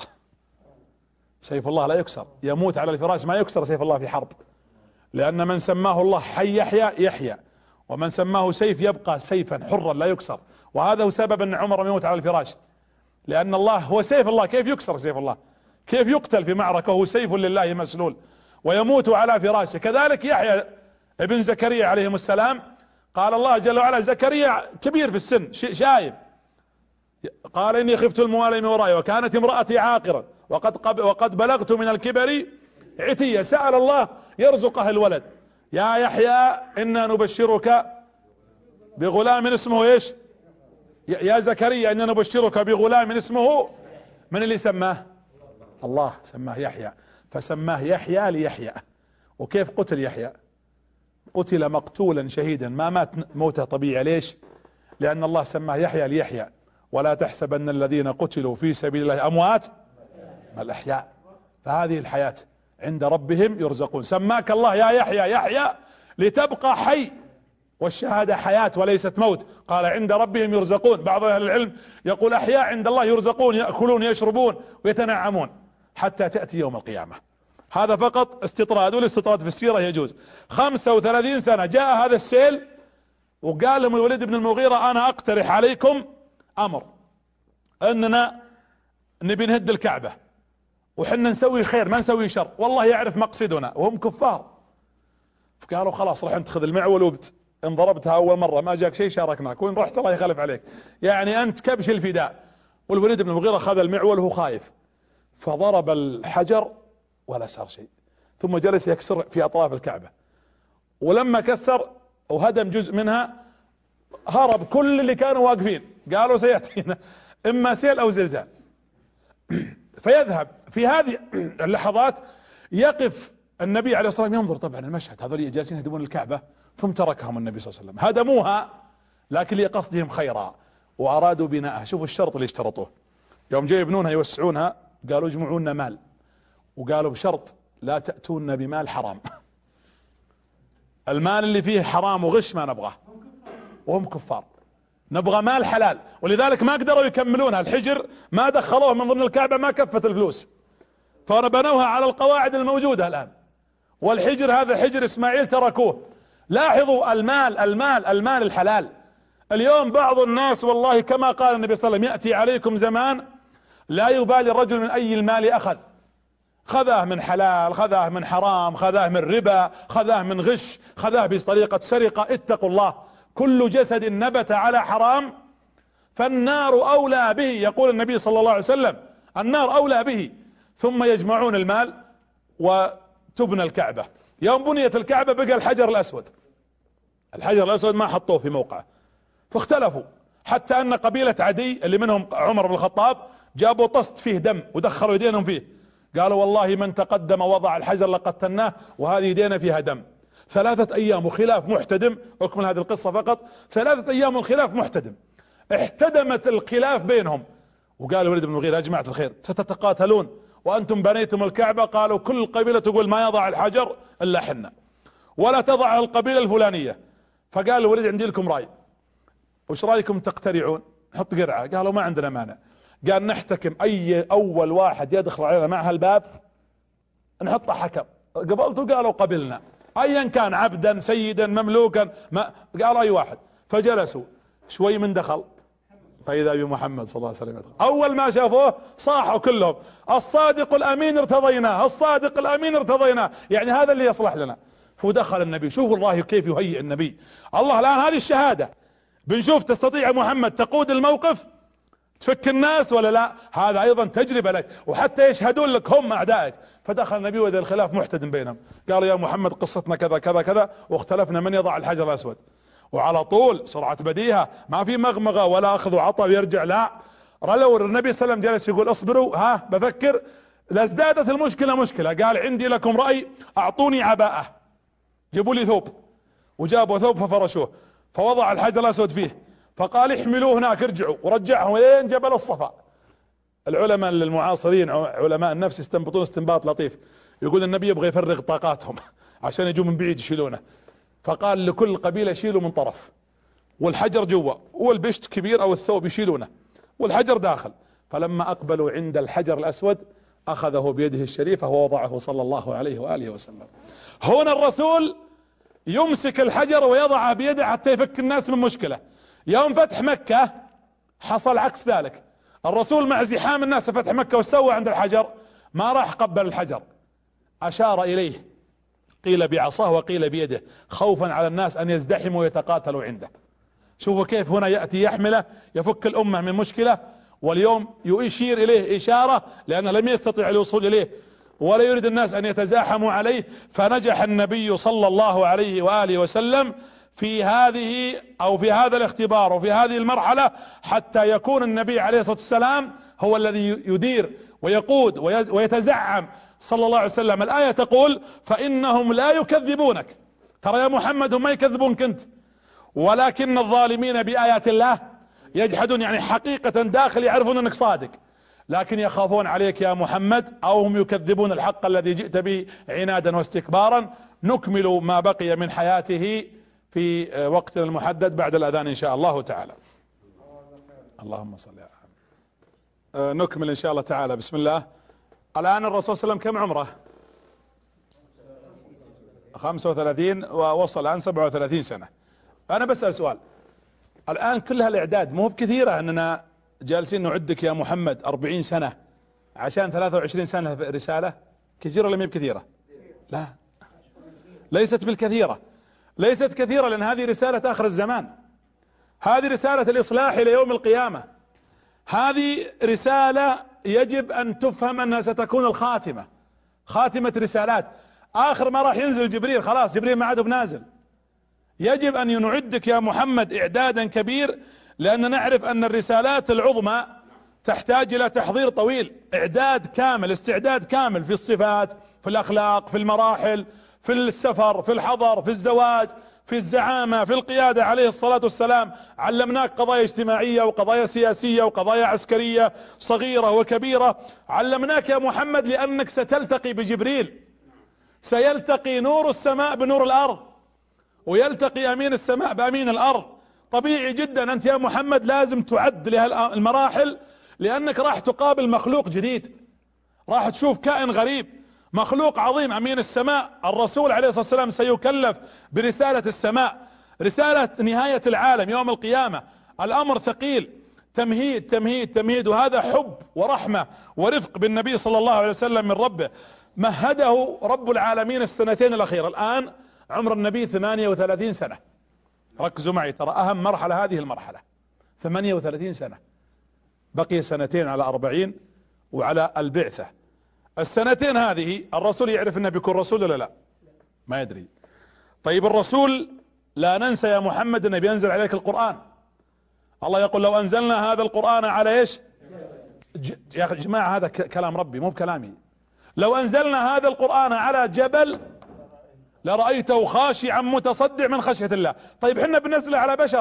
سيف الله لا يكسر، يموت على الفراش ما يكسر سيف الله في حرب، لان من سماه الله حي يحيى يحيى، ومن سماه سيف يبقى سيفا حرا لا يكسر. وهذا هو سبب ان عمر يموت على الفراش، لان الله هو سيف الله. كيف يكسر سيف الله؟ كيف يقتل في معركة هو سيف لله مسلول ويموت على فراشه؟ كذلك يحيى ابن زكريا عليهم السلام، قال الله جل وعلا زكريا كبير في السن شايب، قال اني خفت الموالي من وراي وكانت امرأتي عاقرا وقد وقد بلغت من الكبر عتيا. سأل الله يرزقه الولد. يا يحيى انا نبشرك بغلام اسمه ايش؟ يا زكريا انا نبشرك بغلام اسمه، من اللي سماه؟ الله سماه يحيى، فسماه يحيى ليحيى. وكيف قتل يحيى؟ قتل مقتولا شهيدا، ما مات موته طبيعي. ليش؟ لان الله سماه يحيى ليحيى. ولا تحسبن الذين قتلوا في سبيل الله اموات بل احياء. فهذه الحياة عند ربهم يرزقون. سماك الله يا يحيى يحيى لتبقى حي، والشهادة حياة وليست موت. قال عند ربهم يرزقون. بعض اهل العلم يقول احياء عند الله يرزقون، يأكلون يشربون ويتنعمون حتى تأتي يوم القيامة. هذا فقط استطراد، والاستطراد في السيرة يجوز. خمسة وثلاثين سنة جاء هذا السيل وقال لهم الوليد بن المغيرة انا اقترح عليكم امر، اننا نبي نهد الكعبة وحنا نسوي خير ما نسوي شر، والله يعرف مقصدنا وهم كفار. فقالوا خلاص راح نتخذ المعول وبت، ان ضربتها اول مرة ما جاك شيء شاركناك، وان رحت الله يخلف عليك، يعني انت كبش الفداء. والوليد بن المغيرة خذ المعول وهو خايف، فضرب الحجر ولا صار شيء، ثم جلس يكسر في اطراف الكعبة. ولما كسر وهدم جزء منها هرب كل اللي كانوا واقفين، قالوا سيأتينا اما سيل او زلزال. فيذهب في هذه اللحظات يقف النبي عليه الصلاة والسلام ينظر طبعا المشهد، هذول جالسين يهدمون الكعبة، ثم تركهم النبي صلى الله عليه وسلم. هدموها لكن لقصدهم خيرا وارادوا بناءها. شوفوا الشرط اللي اشترطوه يوم جاي يبنونها يوسعونها، قالوا اجمعوا لنا مال، وقالوا بشرط لا تأتون بمال حرام. المال اللي فيه حرام وغش ما نبغاه، وهم كفار، نبغى مال حلال. ولذلك ما قدروا يكملونها، الحجر ما دخلوه من ضمن الكعبة، ما كفت الفلوس، فبنوها على القواعد الموجودة الآن. والحجر هذا حجر اسماعيل تركوه. لاحظوا المال المال المال الحلال. اليوم بعض الناس والله كما قال النبي صلى الله عليه وسلم يأتي عليكم زمان لا يبالي الرجل من أي المال أخذ، خذاه من حلال، خذاه من حرام، خذاه من ربا، خذاه من غش، خذاه بطريقة سرقة. اتقوا الله، كل جسد نبت على حرام فالنار أولى به، يقول النبي صلى الله عليه وسلم النار أولى به. ثم يجمعون المال وتبنى الكعبة. يوم بنيت الكعبة بقى الحجر الأسود، الحجر الأسود ما حطوه في موقعه، فاختلفوا حتى أن قبيلة عدي اللي منهم عمر بن الخطاب جابوا طست فيه دم ودخلوا يدينهم فيه، قالوا والله من تقدم وضع الحجر لقتلناه وهذه يدينا فيها دم. ثلاثة ايام وخلاف محتدم، اكمل هذه القصة فقط. ثلاثة ايام والخلاف محتدم، احتدمت الخلاف بينهم. وقال الوليد بن المغيرة يا جماعة الخير ستتقاتلون وانتم بنيتم الكعبة؟ قالوا كل قبيلة تقول ما يضع الحجر الا حنا، ولا تضع القبيلة الفلانية. فقال الوليد عندي لكم رأي، وش رأيكم تقترعون؟ نحط قرعة. قالوا ما عندنا مانع، قال نحتكم اي اول واحد يدخل علينا مع هالباب نحطه حكم. قبلتوا؟ قالوا قبلنا، ايا كان عبدا سيدا مملوكا، ما قالوا اي واحد. فجلسوا شوي من دخل فاذا بمحمد صلى الله عليه وسلم يدخل. اول ما شافوه صاحوا كلهم الصادق الامين ارتضيناه، الصادق الامين ارتضيناه، يعني هذا اللي يصلح لنا. فدخل النبي. شوفوا الله كيف يهيئ النبي. الله الان هذه الشهادة بنشوف تستطيع محمد تقود الموقف تفك الناس ولا لا؟ هذا ايضا تجربة لك، وحتى يشهدون لك هم اعدائك. فدخل النبي واذا الخلاف محتدم بينهم، قالوا يا محمد قصتنا كذا كذا كذا واختلفنا من يضع الحجر الاسود. وعلى طول سرعة بديهة، ما في مغمغة ولا اخذ وعطى ويرجع، لا. لو النبي صلى الله عليه وسلم جلس يقول اصبروا ها بفكر لازدادت المشكلة مشكلة. قال عندي لكم رأي، اعطوني عباءة، جيبوا لي ثوب. وجابوا ثوب ففرشوه، فوضع الحجر الاسود فيه، فقال احملوه هناك ارجعوا، ورجعهم وين جبل الصفا. العلماء المعاصرين علماء النفس يستنبطون استنباط لطيف، يقول النبي يبغى يفرغ طاقاتهم عشان يجوا من بعيد يشيلونه، فقال لكل قبيلة شيلوا من طرف، والحجر جوا، والبشت كبير او الثوب يشيلونه والحجر داخل. فلما اقبلوا عند الحجر الاسود اخذه بيده الشريفة ووضعه صلى الله عليه وآله وسلم. هنا الرسول يمسك الحجر ويضعه بيده حتى يفك الناس من مشكلة. يوم فتح مكة حصل عكس ذلك. الرسول مع زحام الناس في فتح مكة وش سوى عند الحجر؟ ما راح قبل الحجر، اشار اليه، قيل بعصاه وقيل بيده، خوفا على الناس ان يزدحموا ويتقاتلوا عنده. شوفوا كيف هنا يأتي يحمله يفك الامة من مشكلة، واليوم يشير اليه اشارة لانه لم يستطيع الوصول اليه ولا يريد الناس ان يتزاحموا عليه. فنجح النبي صلى الله عليه وآله وسلم في هذه او في هذا الاختبار وفي هذه المرحلة، حتى يكون النبي عليه الصلاة والسلام هو الذي يدير ويقود ويتزعم صلى الله عليه وسلم. الآية تقول فإنهم لا يكذبونك، ترى يا محمد هم ما يكذبونك انت، ولكن الظالمين بآيات الله يجحدون، يعني حقيقة داخل يعرفون انك صادق، لكن يخافون عليك يا محمد، او هم يكذبون الحق الذي جئت به عنادا واستكبارا. نكمل ما بقي من حياته في وقتنا المحدد بعد الاذان ان شاء الله تعالى. اللهم صل على محمد. نكمل ان شاء الله تعالى. بسم الله. الان الرسول صلى الله عليه وسلم كم عمره؟ خمسة وثلاثين، ووصل الان سبعة وثلاثين سنة. انا بسأل سؤال، الان كل هالاعداد مو بكثيرة اننا جالسين نعدك يا محمد أربعين سنة عشان ثلاثة وعشرين سنة رسالة؟ كثيرة ولا ما هي بكثيرة؟ لا، ليست بالكثيرة، ليست كثيرة، لأن هذه رسالة آخر الزمان، هذه رسالة الإصلاح إلى يوم القيامة، هذه رسالة يجب أن تفهم أنها ستكون الخاتمة، خاتمة رسالات. آخر ما راح ينزل جبريل، خلاص جبريل ما عاد بنازل. يجب أن نعدك يا محمد إعدادا كبير، لأن نعرف أن الرسالات العظمى تحتاج إلى تحضير طويل، إعداد كامل، استعداد كامل في الصفات، في الأخلاق، في المراحل، في السفر، في الحضر، في الزواج، في الزعامة، في القيادة. عليه الصلاة والسلام علمناك قضايا اجتماعية وقضايا سياسية وقضايا عسكرية صغيرة وكبيرة. علمناك يا محمد لأنك ستلتقي بجبريل، سيلتقي نور السماء بنور الأرض، ويلتقي أمين السماء بأمين الأرض. طبيعي جدا أنت يا محمد لازم تعد لها المراحل، لأنك راح تقابل مخلوق جديد، راح تشوف كائن غريب، مخلوق عظيم. أمين السماء الرسول عليه الصلاة والسلام سيكلف برسالة السماء، رسالة نهاية العالم يوم القيامة. الأمر ثقيل، تمهيد تمهيد تمهيد، وهذا حب ورحمة ورفق بالنبي صلى الله عليه وسلم من ربه. مهده رب العالمين السنتين الأخيرة. الآن عمر النبي ثمانية وثلاثين سنة، ركزوا معي، ترى أهم مرحلة هذه المرحلة، ثمانية وثلاثين سنة، بقي سنتين على أربعين وعلى البعثة. السنتين هذه الرسول يعرف انه بيكون رسول ولا لا؟ ما يدري. طيب الرسول لا ننسى يا محمد انه بينزل عليك القرآن. الله يقول لو انزلنا هذا القرآن على ايش؟ يا جماعة هذا كلام ربي مو بكلامي. لو انزلنا هذا القرآن على جبل لرأيته خاشعا متصدع من خشية الله. طيب حنا بننزله على بشر.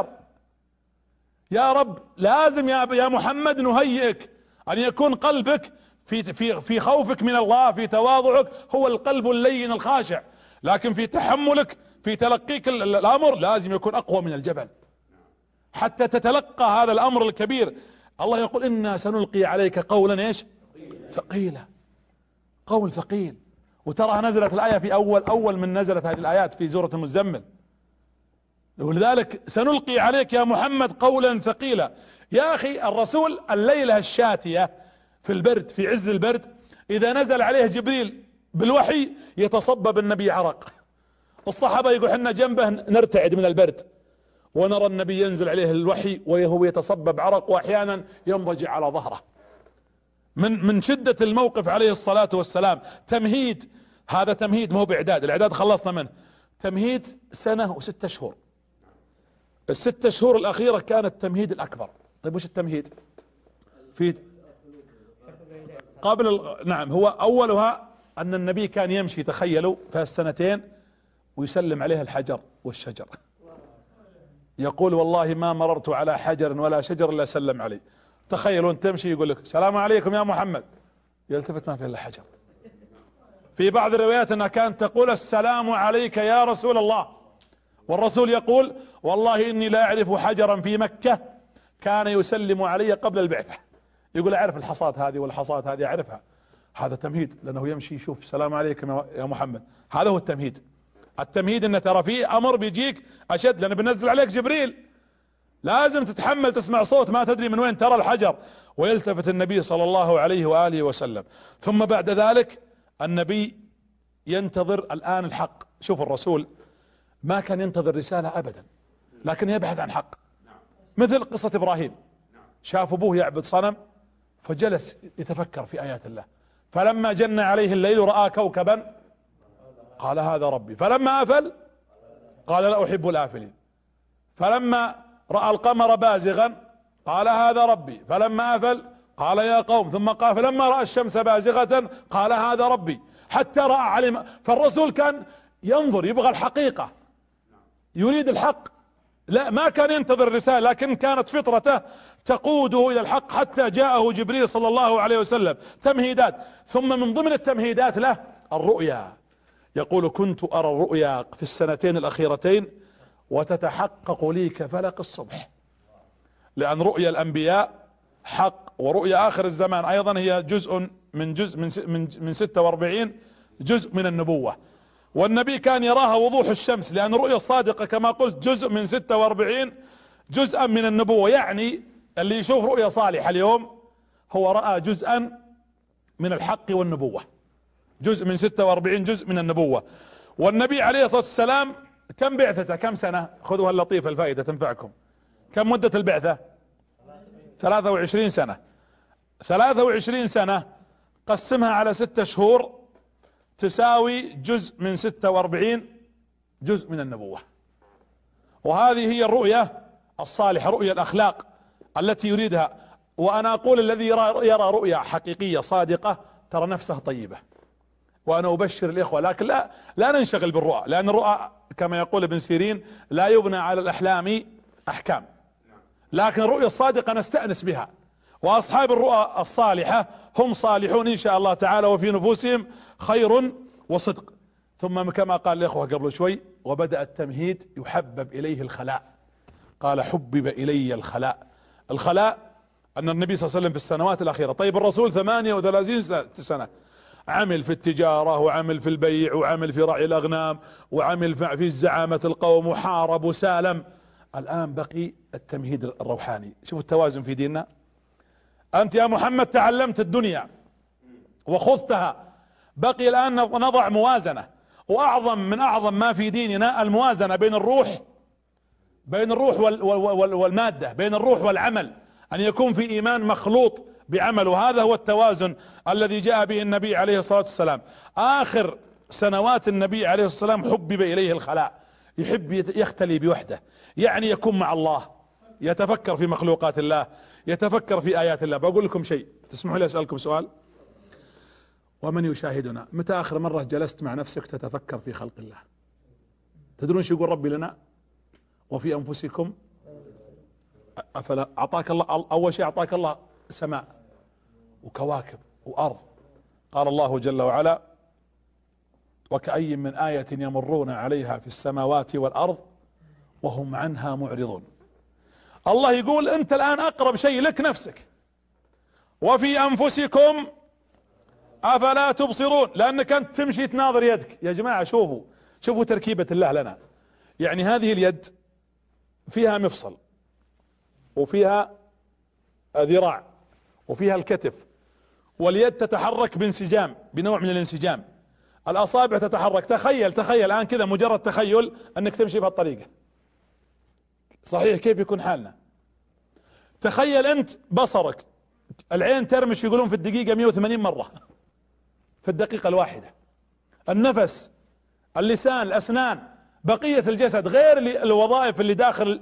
يا رب لازم يا يا محمد نهيئك ان يكون قلبك في في في خوفك من الله، في تواضعك، هو القلب اللين الخاشع، لكن في تحملك، في تلقيك الامر لازم يكون اقوى من الجبل حتى تتلقى هذا الامر الكبير. الله يقول إنا سنلقي عليك قولا إيش ثقيلا، قول ثقيل. وترى نزلت الآية في أول أول من نزلت هذه الآيات في سورة المزمل، ولذلك سنلقي عليك يا محمد قولا ثقيلا. يا أخي الرسول الليلة الشاتية في البرد، في عز البرد، إذا نزل عليه جبريل بالوحي يتصبب النبي عرق، الصحابة يقول حنا جنبه نرتعد من البرد، ونرى النبي ينزل عليه الوحي وهو يتصبب عرق، وأحيانا ينضجع على ظهره من من شدة الموقف عليه الصلاة والسلام. تمهيد، هذا تمهيد، ما هو بإعداد، الإعداد خلصنا منه، تمهيد سنة وستة شهور. الستة شهور الأخيرة كانت تمهيد الأكبر. طيب وش التمهيد؟ في قبل ال... نعم، هو أولها أن النبي كان يمشي، تخيلوا في السنتين، ويسلم عليه الحجر والشجر، يقول والله ما مررت على حجر ولا شجر إلا سلم علي. تخيلوا أنت تمشي يقول لك السلام عليكم يا محمد، يلتفت ما في إلا حجر. في بعض الروايات أنها كانت تقول السلام عليك يا رسول الله، والرسول يقول والله إني لا أعرف حجرا في مكة كان يسلم علي قبل البعثة. يقول أعرف الحصات هذه والحصات هذه أعرفها. هذا تمهيد، لأنه يمشي يشوف السلام عليكم يا محمد. هذا هو التمهيد. التمهيد أن ترى فيه أمر بيجيك أشد، لأنه بنزل عليك جبريل، لازم تتحمل تسمع صوت ما تدري من وين ترى الحجر. ويلتفت النبي صلى الله عليه وآله وسلم. ثم بعد ذلك النبي ينتظر الآن الحق. شوف الرسول ما كان ينتظر رسالة أبدا، لكن يبحث عن حق. مثل قصة إبراهيم، شاف أبوه يعبد صنم فجلس يتفكر في آيات الله، فلما جن عليه الليل رأى كوكبا قال هذا ربي، فلما أفل قال لا أحب الآفلين، فلما رأى القمر بازغا قال هذا ربي، فلما أفل قال يا قوم، ثم قال فلما رأى الشمس بازغة قال هذا ربي، حتى رأى علم. فالرسول كان ينظر، يبغى الحقيقة، يريد الحق، لا ما كان ينتظر الرسالة، لكن كانت فطرته تقوده إلى الحق حتى جاءه جبريل صلى الله عليه وسلم. تمهيدات. ثم من ضمن التمهيدات له الرؤيا. يقول كنت أرى الرؤيا في السنتين الأخيرتين وتتحقق لي كفلق الصبح، لأن رؤيا الأنبياء حق، ورؤيا آخر الزمان أيضا هي جزء من جزء من من من ستة وأربعين جزء من النبوة، والنبي كان يراها وضوح الشمس، لأن الرؤيا الصادقة كما قلت جزء من ستة وأربعين جزءا من النبوة. يعني اللي يشوف رؤيا صالحة اليوم هو رأى جزءا من الحق والنبوة، جزء من ستة وأربعين جزء من النبوة. والنبي عليه الصلاة والسلام كم بعثته؟ كم سنة؟ خذوا اللطيفة الفائدة تنفعكم. كم مدة البعثة؟ ثلاثة وعشرين سنة. ثلاثة وعشرين سنة قسمها على ستة شهور تساوي جزء من ستة وأربعين جزء من النبوة. وهذه هي الرؤية الصالحة، رؤية الأخلاق التي يريدها. وأنا أقول الذي يرى, يرى رؤيا حقيقية صادقة ترى نفسه طيبة. وأنا أبشر الإخوة، لكن لا لا ننشغل بالرؤى، لأن الرؤى كما يقول ابن سيرين لا يبنى على الأحلام أحكام، لكن الرؤيا الصادقة نستأنس بها. وأصحاب الرؤى الصالحة هم صالحون إن شاء الله تعالى، وفي نفوسهم خير وصدق. ثم كما قال الإخوة قبل شوي وبدأ التمهيد يحبب إليه الخلاء. قال حبب إلي الخلاء. الخلاء أن النبي صلى الله عليه وسلم في السنوات الأخيرة، طيب الرسول ثمانية وثلاثين سنة عمل في التجارة، وعمل في البيع، وعمل في رعي الأغنام، وعمل في زعامة القوم، وحارب وسالم. الآن بقي التمهيد الروحاني. شوفوا التوازن في ديننا. أنت يا محمد تعلمت الدنيا وخذتها، بقي الآن نضع موازنة. وأعظم من أعظم ما في ديننا الموازنة بين الروح بين الروح والمادة، بين الروح والعمل، أن يكون في إيمان مخلوط بعمل. وهذا هو التوازن الذي جاء به النبي عليه الصلاة والسلام. آخر سنوات النبي عليه الصلاة والسلام حبب إليه الخلاء، يحب يختلي بوحده، يعني يكون مع الله، يتفكر في مخلوقات الله، يتفكر في آيات الله. بقول لكم شيء، تسمحوا لي أسألكم سؤال؟ ومن يشاهدنا، متى آخر مرة جلست مع نفسك تتفكر في خلق الله؟ تدرون شو يقول ربي لنا؟ وفي أنفسكم أفلا. أعطاك الله أول شيء، أعطاك الله سماء وكواكب وأرض. قال الله جل وعلا وكأي من آية يمرون عليها في السماوات والأرض وهم عنها معرضون. الله يقول انت الان اقرب شيء لك نفسك. وفي انفسكم افلا تبصرون، لانك انت تمشي تناظر يدك. يا جماعة شوفوا شوفوا تركيبة الله لنا. يعني هذه اليد فيها مفصل وفيها ذراع وفيها الكتف، واليد تتحرك بانسجام، بنوع من الانسجام. الاصابع تتحرك. تخيل تخيل الان كذا، مجرد تخيل انك تمشي بهالطريقة، صحيح كيف يكون حالنا؟ تخيل انت بصرك، العين ترمش يقولون في الدقيقة مئة وثمانين مرة في الدقيقة الواحدة. النفس، اللسان، الاسنان، بقية الجسد، غير الوظائف اللي داخل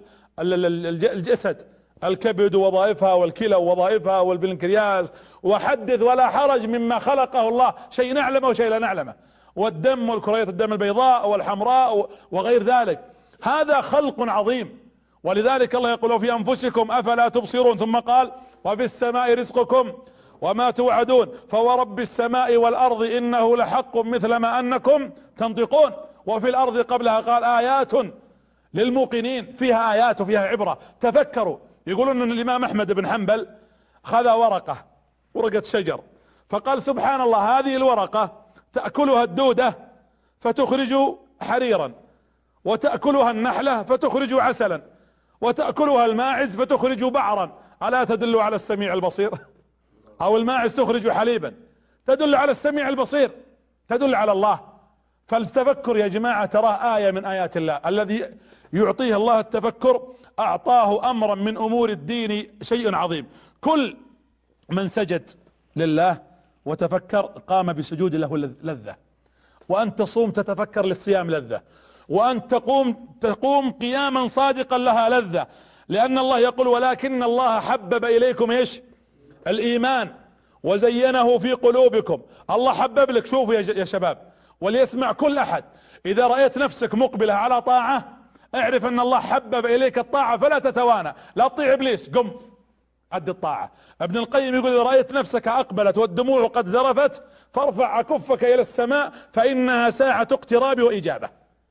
الجسد، الكبد ووظائفها والكلى ووظائفها والبنكرياس، وحدث ولا حرج مما خلقه الله، شيء نعلمه وشيء لا نعلمه، والدم والكريات الدم البيضاء والحمراء وغير ذلك. هذا خلق عظيم. ولذلك الله يقول في انفسكم افلا تبصرون، ثم قال وفي السماء رزقكم وما توعدون فورب السماء والارض انه لحق مثل ما انكم تنطقون. وفي الارض قبلها قال ايات للموقنين، فيها ايات وفيها عبرة. تفكروا. يقولون ان الامام احمد بن حنبل خذ ورقة ورقة شجر، فقال سبحان الله، هذه الورقة تأكلها الدودة فتخرج حريرا، وتأكلها النحلة فتخرج عسلا، وتأكلها الماعز فتخرج بعرا، ألا تدل على السميع البصير؟ او الماعز تخرج حليبا، تدل على السميع البصير، تدل على الله. فالتفكر يا جماعة تراه آية من آيات الله. الذي يعطيه الله التفكر اعطاه امرا من امور الدين شيء عظيم. كل من سجد لله وتفكر قام بسجود له لذة، وان تصوم تتفكر للصيام لذة، وان تقوم تقوم قياما صادقا لها لذة، لان الله يقول ولكن الله حبب اليكم ايش؟ الايمان وزينه في قلوبكم. الله حبب لك. شوفوا يا شباب، وليسمع كل احد، اذا رأيت نفسك مقبلة على طاعة اعرف ان الله حبب اليك الطاعة فلا تتوانى، لا تطيع ابليس، قم ادي الطاعة. ابن القيم يقول اذا رأيت نفسك اقبلت والدموع قد ذرفت فارفع كفك الى السماء فانها ساعة اقتراب واجابة.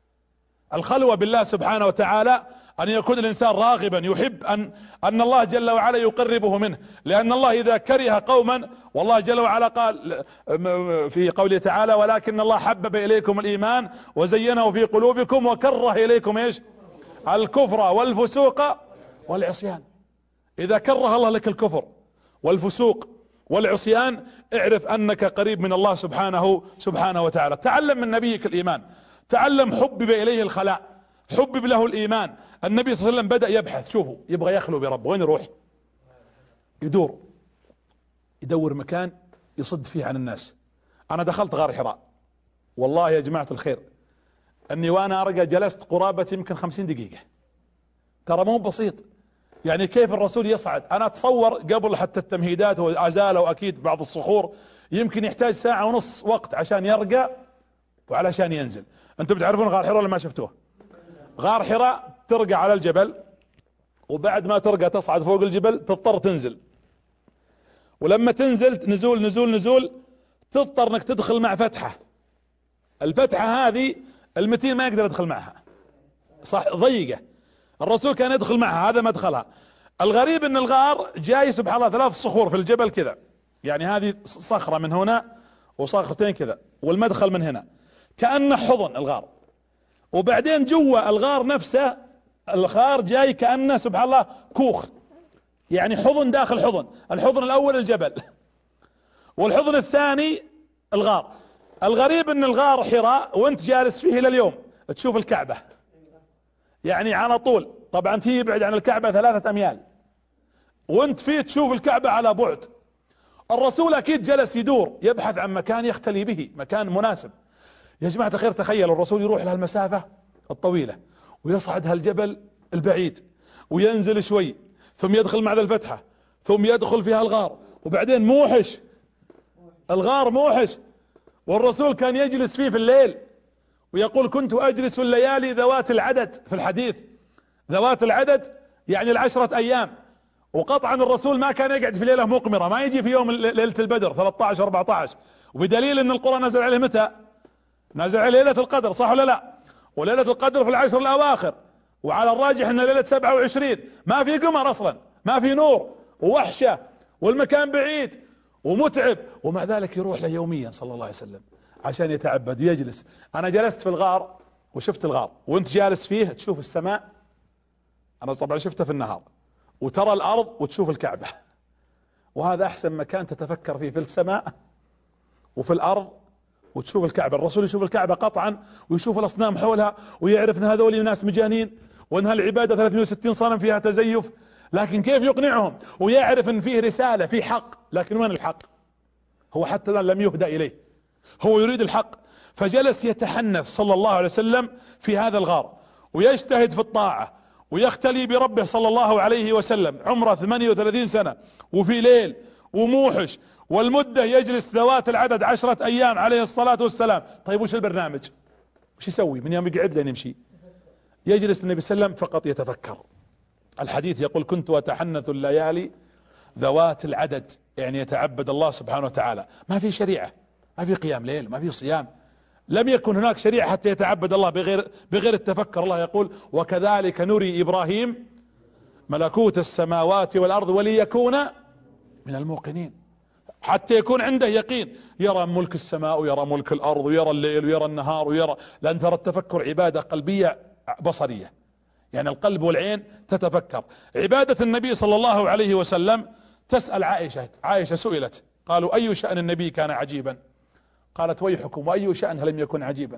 الخلوة بالله سبحانه وتعالى ان يكون الانسان راغبا يحب ان ان الله جل وعلا يقربه منه، لان الله اذا كره قوما، والله جل وعلا قال في قوله تعالى ولكن الله حبب اليكم الايمان وزينه في قلوبكم وكره اليكم ايش؟ الكفر والفسوق والعصيان. اذا كره الله لك الكفر والفسوق والعصيان اعرف انك قريب من الله سبحانه سبحانه وتعالى. تعلم من نبيك الايمان، تعلم حبب اليه الخلاء، حبب له الايمان. النبي صلى الله عليه وسلم بدأ يبحث، شوفوا يبغى يخلو برب، وين يروح؟ يدور يدور مكان يصد فيه عن الناس. انا دخلت غار حراء، والله يا جماعة الخير اني وانا ارقى جلست قرابة يمكن خمسين دقيقة. ترى مو بسيط. يعني كيف الرسول يصعد؟ انا اتصور قبل حتى التمهيدات وازالوا اكيد بعض الصخور يمكن يحتاج ساعة ونص وقت عشان يرقى وعلشان ينزل. انتم بتعرفون غار حراء ولا ما شفتوه؟ غار حراء ترقى على الجبل، وبعد ما ترقى تصعد فوق الجبل تضطر تنزل، ولما تنزل نزول نزول نزول تضطر انك تدخل مع فتحة. الفتحة هذه المتين ما يقدر يدخل معها، صح ضيقة. الرسول كان يدخل معها، هذا مدخلها. الغريب ان الغار جاي سبحان الله ثلاث صخور في الجبل كذا، يعني هذه صخرة من هنا وصخرتين كذا، والمدخل من هنا، كأنه حضن الغار. وبعدين جوا الغار نفسه الغار جاي كأنه سبحان الله كوخ، يعني حضن داخل حضن. الحضن الاول الجبل والحضن الثاني الغار. الغريب ان الغار حراء وانت جالس فيه لليوم تشوف الكعبة، يعني على طول. طبعا تي يبعد عن الكعبة ثلاثة اميال وانت فيه تشوف الكعبة على بعد. الرسول اكيد جلس يدور يبحث عن مكان يختلي به، مكان مناسب. يا جماعة الخير تخيل الرسول يروح لها المسافة الطويلة ويصعد هالجبل البعيد وينزل شوي ثم يدخل مع ذا الفتحة ثم يدخل فيها الغار، وبعدين موحش، الغار موحش. والرسول كان يجلس فيه في الليل ويقول كنت اجلس الليالي ذوات العدد، في الحديث ذوات العدد يعني العشرة ايام. وقطعا الرسول ما كان يقعد في ليلة مقمرة، ما يجي في يوم ليلة البدر ثلاثة عشر أربعة عشر، وبدليل ان القرآن نزل عليه متى؟ نزل عليه ليلة القدر، صح ولا لا؟ وليلة القدر في العشر الاواخر، وعلى الراجح ان ليلة سبعة وعشرين ما في قمر اصلا، ما في نور ووحشة والمكان بعيد ومتعب، ومع ذلك يروح له يوميا صلى الله عليه وسلم عشان يتعبد ويجلس. انا جلست في الغار وشفت الغار، وانت جالس فيه تشوف السماء، انا طبعا شفته في النهار، وترى الارض وتشوف الكعبة، وهذا احسن مكان تتفكر فيه، في السماء وفي الارض وتشوف الكعبة. الرسول يشوف الكعبة قطعا ويشوف الاصنام حولها ويعرف ان هذول ناس مجانين وانها العبادة ثلاثمائة وستين صنم فيها تزيف، لكن كيف يقنعهم؟ ويعرف ان فيه رسالة، فيه حق، لكن وين الحق؟ هو حتى الآن لم يهدى اليه، هو يريد الحق. فجلس يتحنث صلى الله عليه وسلم في هذا الغار ويجتهد في الطاعة ويختلي بربه صلى الله عليه وسلم. عمره ثمانية وثلاثين سنة وفي ليل وموحش، والمدة يجلس ذوات العدد عشرة ايام عليه الصلاة والسلام. طيب وش البرنامج؟ وش يسوي من يوم يقعد لين يمشي؟ يجلس النبي صلى الله عليه وسلم فقط يتفكر. الحديث يقول كنت أتحنث الليالي ذوات العدد، يعني يتعبد الله سبحانه وتعالى. ما في شريعة، ما في قيام ليل، ما في صيام، لم يكن هناك شريعة حتى يتعبد الله بغير بغير التفكر. الله يقول وكذلك نري إبراهيم ملكوت السماوات والأرض وليكون من الموقنين، حتى يكون عنده يقين، يرى ملك السماء ويرى ملك الأرض ويرى الليل ويرى النهار ويرى، لأن ترى التفكر عبادة قلبية بصرية، يعني القلب والعين تتفكر. عبادة النبي صلى الله عليه وسلم، تسأل عائشة، عائشة سئلت قالوا أي شأن النبي كان عجيبا؟ قالت ويحكم وأي شأن لم يكن عجيبا؟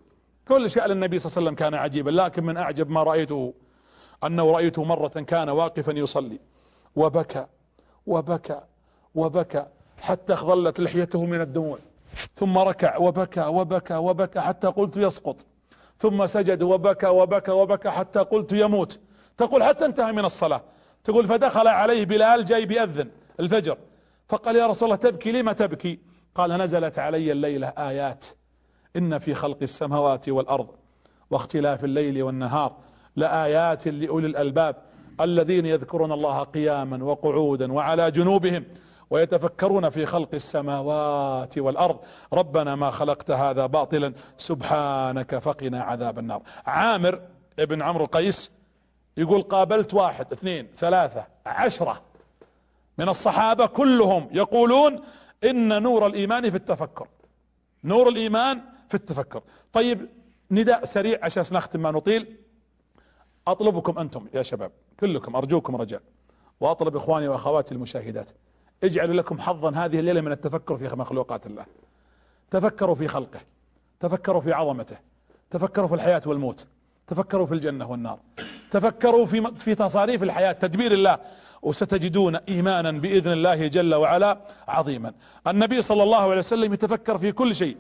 كل شأن النبي صلى الله عليه وسلم كان عجيبا، لكن من أعجب ما رأيته أنه رأيته مرة كان واقفا يصلي وبكى وبكى وبكى حتى اخضلت لحيته من الدموع، ثم ركع وبكى وبكى وبكى حتى قلت يسقط، ثم سجد وبكى وبكى وبكى حتى قلت يموت. تقول حتى انتهى من الصلاة، تقول فدخل عليه بلال جاي بيأذن الفجر، فقال يا رسول الله تبكي لما تبكي؟ قال نزلت علي الليلة آيات إن في خلق السماوات والأرض واختلاف الليل والنهار لآيات لأولي الألباب الذين يذكرون الله قياما وقعودا وعلى جنوبهم ويتفكرون في خلق السماوات والأرض ربنا ما خلقت هذا باطلا سبحانك فقنا عذاب النار. عامر ابن عمرو القيس يقول قابلت واحد اثنين ثلاثة عشرة من الصحابة كلهم يقولون إن نور الإيمان في التفكر، نور الإيمان في التفكر. طيب نداء سريع عشان نختم ما نطيل. أطلبكم أنتم يا شباب كلكم، أرجوكم رجاء، وأطلب إخواني وأخواتي المشاهدات، اجعلوا لكم حظا هذه الليلة من التفكر في مخلوقات الله. تفكروا في خلقه، تفكروا في عظمته، تفكروا في الحياة والموت، تفكروا في الجنة والنار، تفكروا في في تصاريف الحياة، تدبير الله، وستجدون إيمانا بإذن الله جل وعلا عظيما. النبي صلى الله عليه وسلم يتفكر في كل شيء،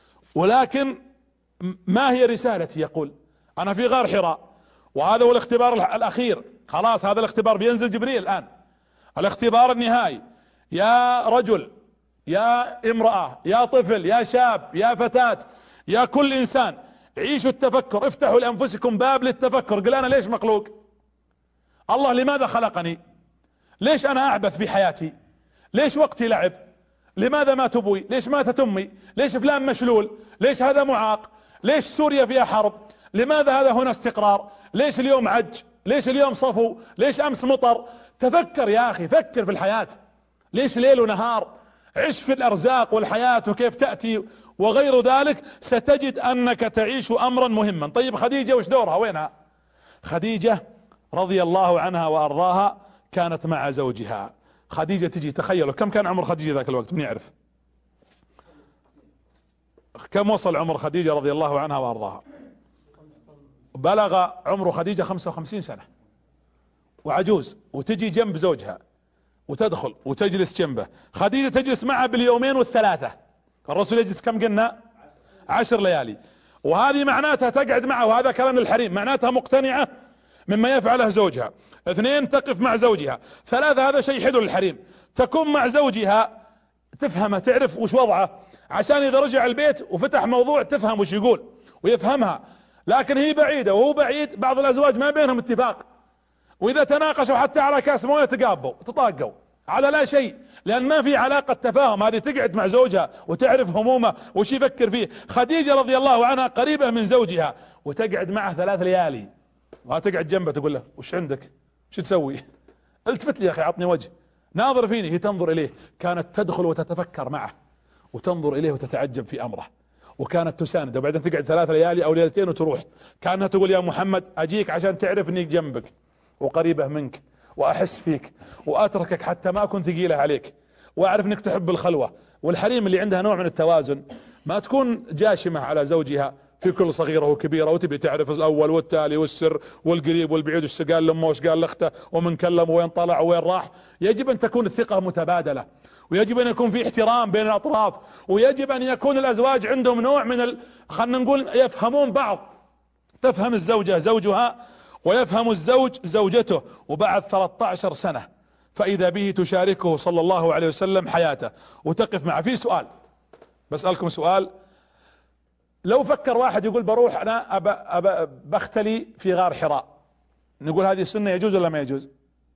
ولكن ما هي رسالتي؟ يقول أنا في غار حراء وهذا هو الاختبار الأخير، خلاص هذا الاختبار بينزل جبريل الآن، الاختبار النهائي. يا رجل، يا امرأة، يا طفل، يا شاب، يا فتاة، يا كل إنسان، عيشوا التفكر، افتحوا لأنفسكم باب للتفكر. قل أنا ليش مخلوق؟ الله لماذا خلقني؟ ليش أنا أعبث في حياتي؟ ليش وقتي لعب؟ لماذا مات أبوي؟ ليش ماتت أمي؟ ليش فلان مشلول؟ ليش هذا معاق؟ ليش سوريا فيها حرب؟ لماذا هذا هنا استقرار؟ ليش اليوم عج؟ ليش اليوم صفو؟ ليش أمس مطر؟ تفكر يا أخي، فكر في الحياة، ليش ليل ونهار؟ عش في الأرزاق والحياة وكيف تأتي وغير ذلك، ستجد أنك تعيش أمرا مهما. طيب خديجة وش دورها؟ وينها؟ خديجة رضي الله عنها وأرضاها كانت مع زوجها. خديجة تجي، تخيلوا كم كان عمر خديجة ذاك الوقت؟ من يعرف كم وصل عمر خديجة رضي الله عنها وأرضاها؟ بلغ عمر خديجة خمسة وخمسين سنة وعجوز، وتجي جنب زوجها وتدخل وتجلس جنبه. خديجة تجلس معه باليومين والثلاثة، الرسول يجلس كم قلنا؟ عشر ليالي. وهذه معناتها تقعد معه، وهذا كلام الحريم، معناتها مقتنعة مما يفعله زوجها. اثنين، تقف مع زوجها. ثلاثة، هذا شيء حلو للحريم، تكون مع زوجها تفهمه، تعرف وش وضعه، عشان إذا رجع البيت وفتح موضوع تفهم وش يقول ويفهمها. لكن هي بعيدة وهو بعيد، بعض الأزواج ما بينهم اتفاق، وإذا تناقشوا حتى على كاس مويه تقابوا تطاقوا على لا شيء، لأن ما في علاقة تفاهم. هذه تقعد مع زوجها وتعرف همومه وش يفكر فيه. خديجة رضي الله عنها قريبة من زوجها وتقعد معه ثلاث ليالي وهتقعد جنبه تقول له وش عندك؟ وش تسوي؟ التفت لي يا اخي، عطني وجه، ناظر فيني. هي تنظر اليه، كانت تدخل وتتفكر معه وتنظر اليه وتتعجب في امره، وكانت تسانده. وبعدين تقعد ثلاث ليالي او ليلتين وتروح، كانها تقول يا محمد اجيك عشان تعرف اني جنبك وقريبه منك واحس فيك واتركك حتى ما اكون ثقيله عليك، واعرف انك تحب الخلوه. والحريم اللي عندها نوع من التوازن ما تكون جاشمه على زوجها في كل صغيره وكبيره، وتبي تعرف الاول والتالي والسر والقريب والبعيد، وش قال لامه وش قال لاخته ومن كلم وين طلع وين راح. يجب ان تكون الثقه متبادله، ويجب ان يكون في احترام بين الاطراف، ويجب ان يكون الازواج عندهم نوع من ال... خلينا نقول يفهمون بعض، تفهم الزوجه زوجها ويفهم الزوج زوجته. وبعد ثلاثة عشر سنه فاذا به تشاركه صلى الله عليه وسلم حياته وتقف معه. في سؤال بسألكم سؤال، لو فكر واحد يقول بروح انا أبا أبا بختلي في غار حراء، نقول هذه السنة يجوز ولا ما يجوز؟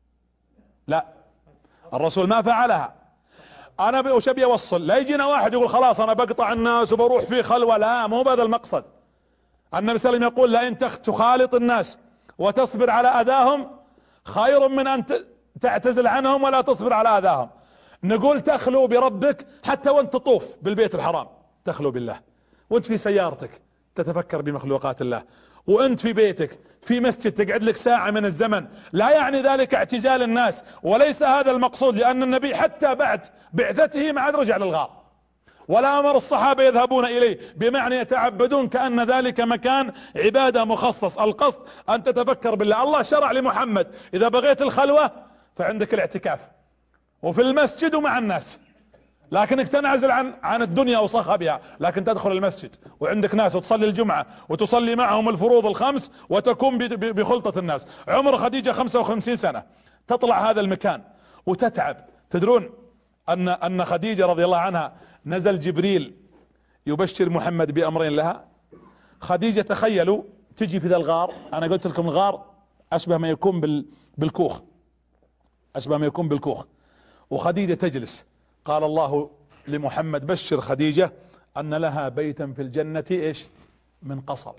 لا، الرسول ما فعلها. انا وش ابي اوصل؟ لا يجينا واحد يقول خلاص انا بقطع الناس وبروح في خلوة، لا، مو بهذا المقصد. النبي صلى الله عليه وسلم يقول لئن تخالط الناس وتصبر على اذاهم خير من ان تعتزل عنهم ولا تصبر على اذاهم. نقول تخلو بربك حتى وانت تطوف بالبيت الحرام، تخلو بالله، وانت في سيارتك تتفكر بمخلوقات الله، وانت في بيتك في مسجد تقعد لك ساعة من الزمن. لا يعني ذلك اعتزال الناس، وليس هذا المقصود، لان النبي حتى بعد بعثته ما عاد رجع للغار، ولا امر الصحابة يذهبون اليه بمعنى يتعبدون كأن ذلك مكان عبادة مخصص. القصد ان تتفكر بالله. الله شرع لمحمد اذا بغيت الخلوة فعندك الاعتكاف وفي المسجد ومع الناس، لكنك تنعزل عن عن الدنيا وصخبها، لكن تدخل المسجد وعندك ناس وتصلي الجمعة وتصلي معهم الفروض الخمس وتكون بخلطة الناس. عمر خديجة خمسة وخمسين سنة تطلع هذا المكان وتتعب. تدرون ان ان خديجة رضي الله عنها نزل جبريل يبشر محمد بامرين لها. خديجة تخيلوا تجي في ذا الغار، انا قلت لكم الغار اشبه ما يكون بال بالكوخ، اشبه ما يكون بالكوخ، وخديجة تجلس. قال الله لمحمد بشر خديجة ان لها بيتا في الجنة ايش؟ من قصب،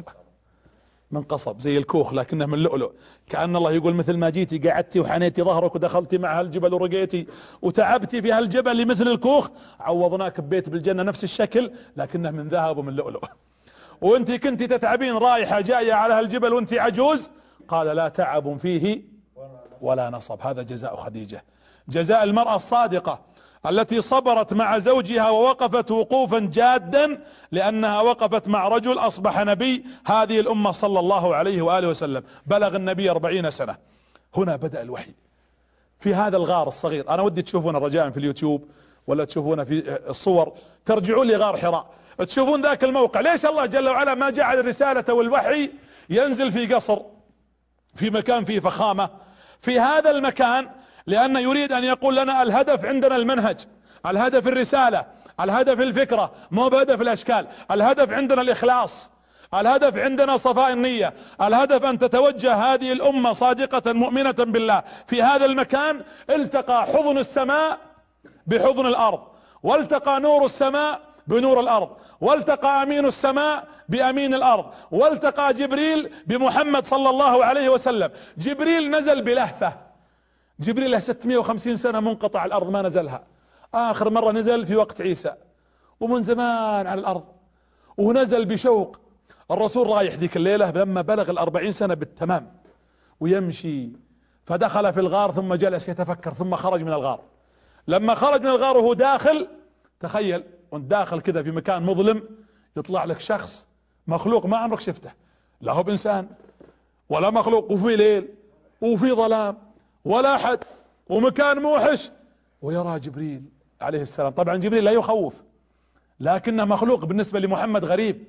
من قصب زي الكوخ لكنه من لؤلؤ. كأن الله يقول مثل ما جيتي قعدتي وحنيتي ظهرك ودخلتي مع هالجبل ورقيتي وتعبتي في هالجبل مثل الكوخ، عوضناك ببيت بالجنة نفس الشكل لكنه من ذهب ومن لؤلؤ. وانت كنتي تتعبين رايحة جاية على هالجبل وانت عجوز، قال لا تعب فيه ولا نصب. هذا جزاء خديجة، جزاء المرأة الصادقة التي صبرت مع زوجها ووقفت وقوفا جادا، لأنها وقفت مع رجل أصبح نبي هذه الأمة صلى الله عليه وآله وسلم. بلغ النبي أربعين سنة. هنا بدأ الوحي في هذا الغار الصغير. أنا ودي تشوفون رجاء في اليوتيوب ولا تشوفون في الصور، ترجعون لغار حراء تشوفون ذاك الموقع. ليش الله جل وعلا ما جعل الرسالة والوحي ينزل في قصر في مكان فيه فخامة في هذا المكان؟ لأن يريد أن يقول لنا الهدف عندنا المنهج، الهدف الرسالة، الهدف الفكرة، مو بهدف الأشكال. الهدف عندنا الإخلاص، الهدف عندنا صفاء النية، الهدف أن تتوجه هذه الأمة صادقة مؤمنة بالله. في هذا المكان التقى حضن السماء بحضن الأرض، والتقى نور السماء بنور الأرض، والتقى أمين السماء بأمين الأرض، والتقى جبريل بمحمد صلى الله عليه وسلم. جبريل نزل بلهفة، جبريل له ستمائة وخمسين سنة منقطع الأرض ما نزلها، آخر مرة نزل في وقت عيسى ومن زمان على الأرض، ونزل بشوق. الرسول رايح ذيك الليلة لما بلغ الأربعين سنة بالتمام ويمشي، فدخل في الغار ثم جلس يتفكر ثم خرج من الغار. لما خرج من الغار وهو داخل، تخيل وانت داخل كذا في مكان مظلم يطلع لك شخص مخلوق ما عمرك شفته، لا هو بإنسان ولا مخلوق، وفي ليل وفي ظلام ولا أحد ومكان موحش، ويرى جبريل عليه السلام. طبعا جبريل لا يخوف لكنه مخلوق بالنسبة لمحمد غريب.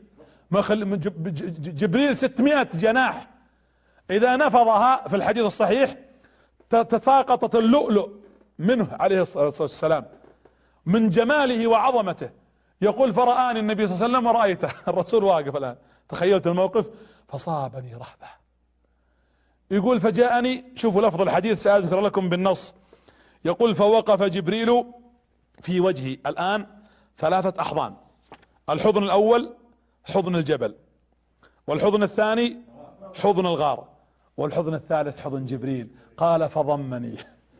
جبريل ستمائة جناح إذا نفضها في الحديث الصحيح تساقطت اللؤلؤ منه عليه الصلاة والسلام من جماله وعظمته. يقول فرآني النبي صلى الله عليه وسلم ورأيته. الرسول واقف الآن، تخيلت الموقف، فصابني رهبة. يقول فجاءني، شوفوا لفظ الحديث سأذكر لكم بالنص، يقول فوقف جبريل في وجهي. الآن ثلاثة أحضان، الحضن الأول حضن الجبل، والحضن الثاني حضن الغار، والحضن الثالث حضن جبريل. قال فضمني،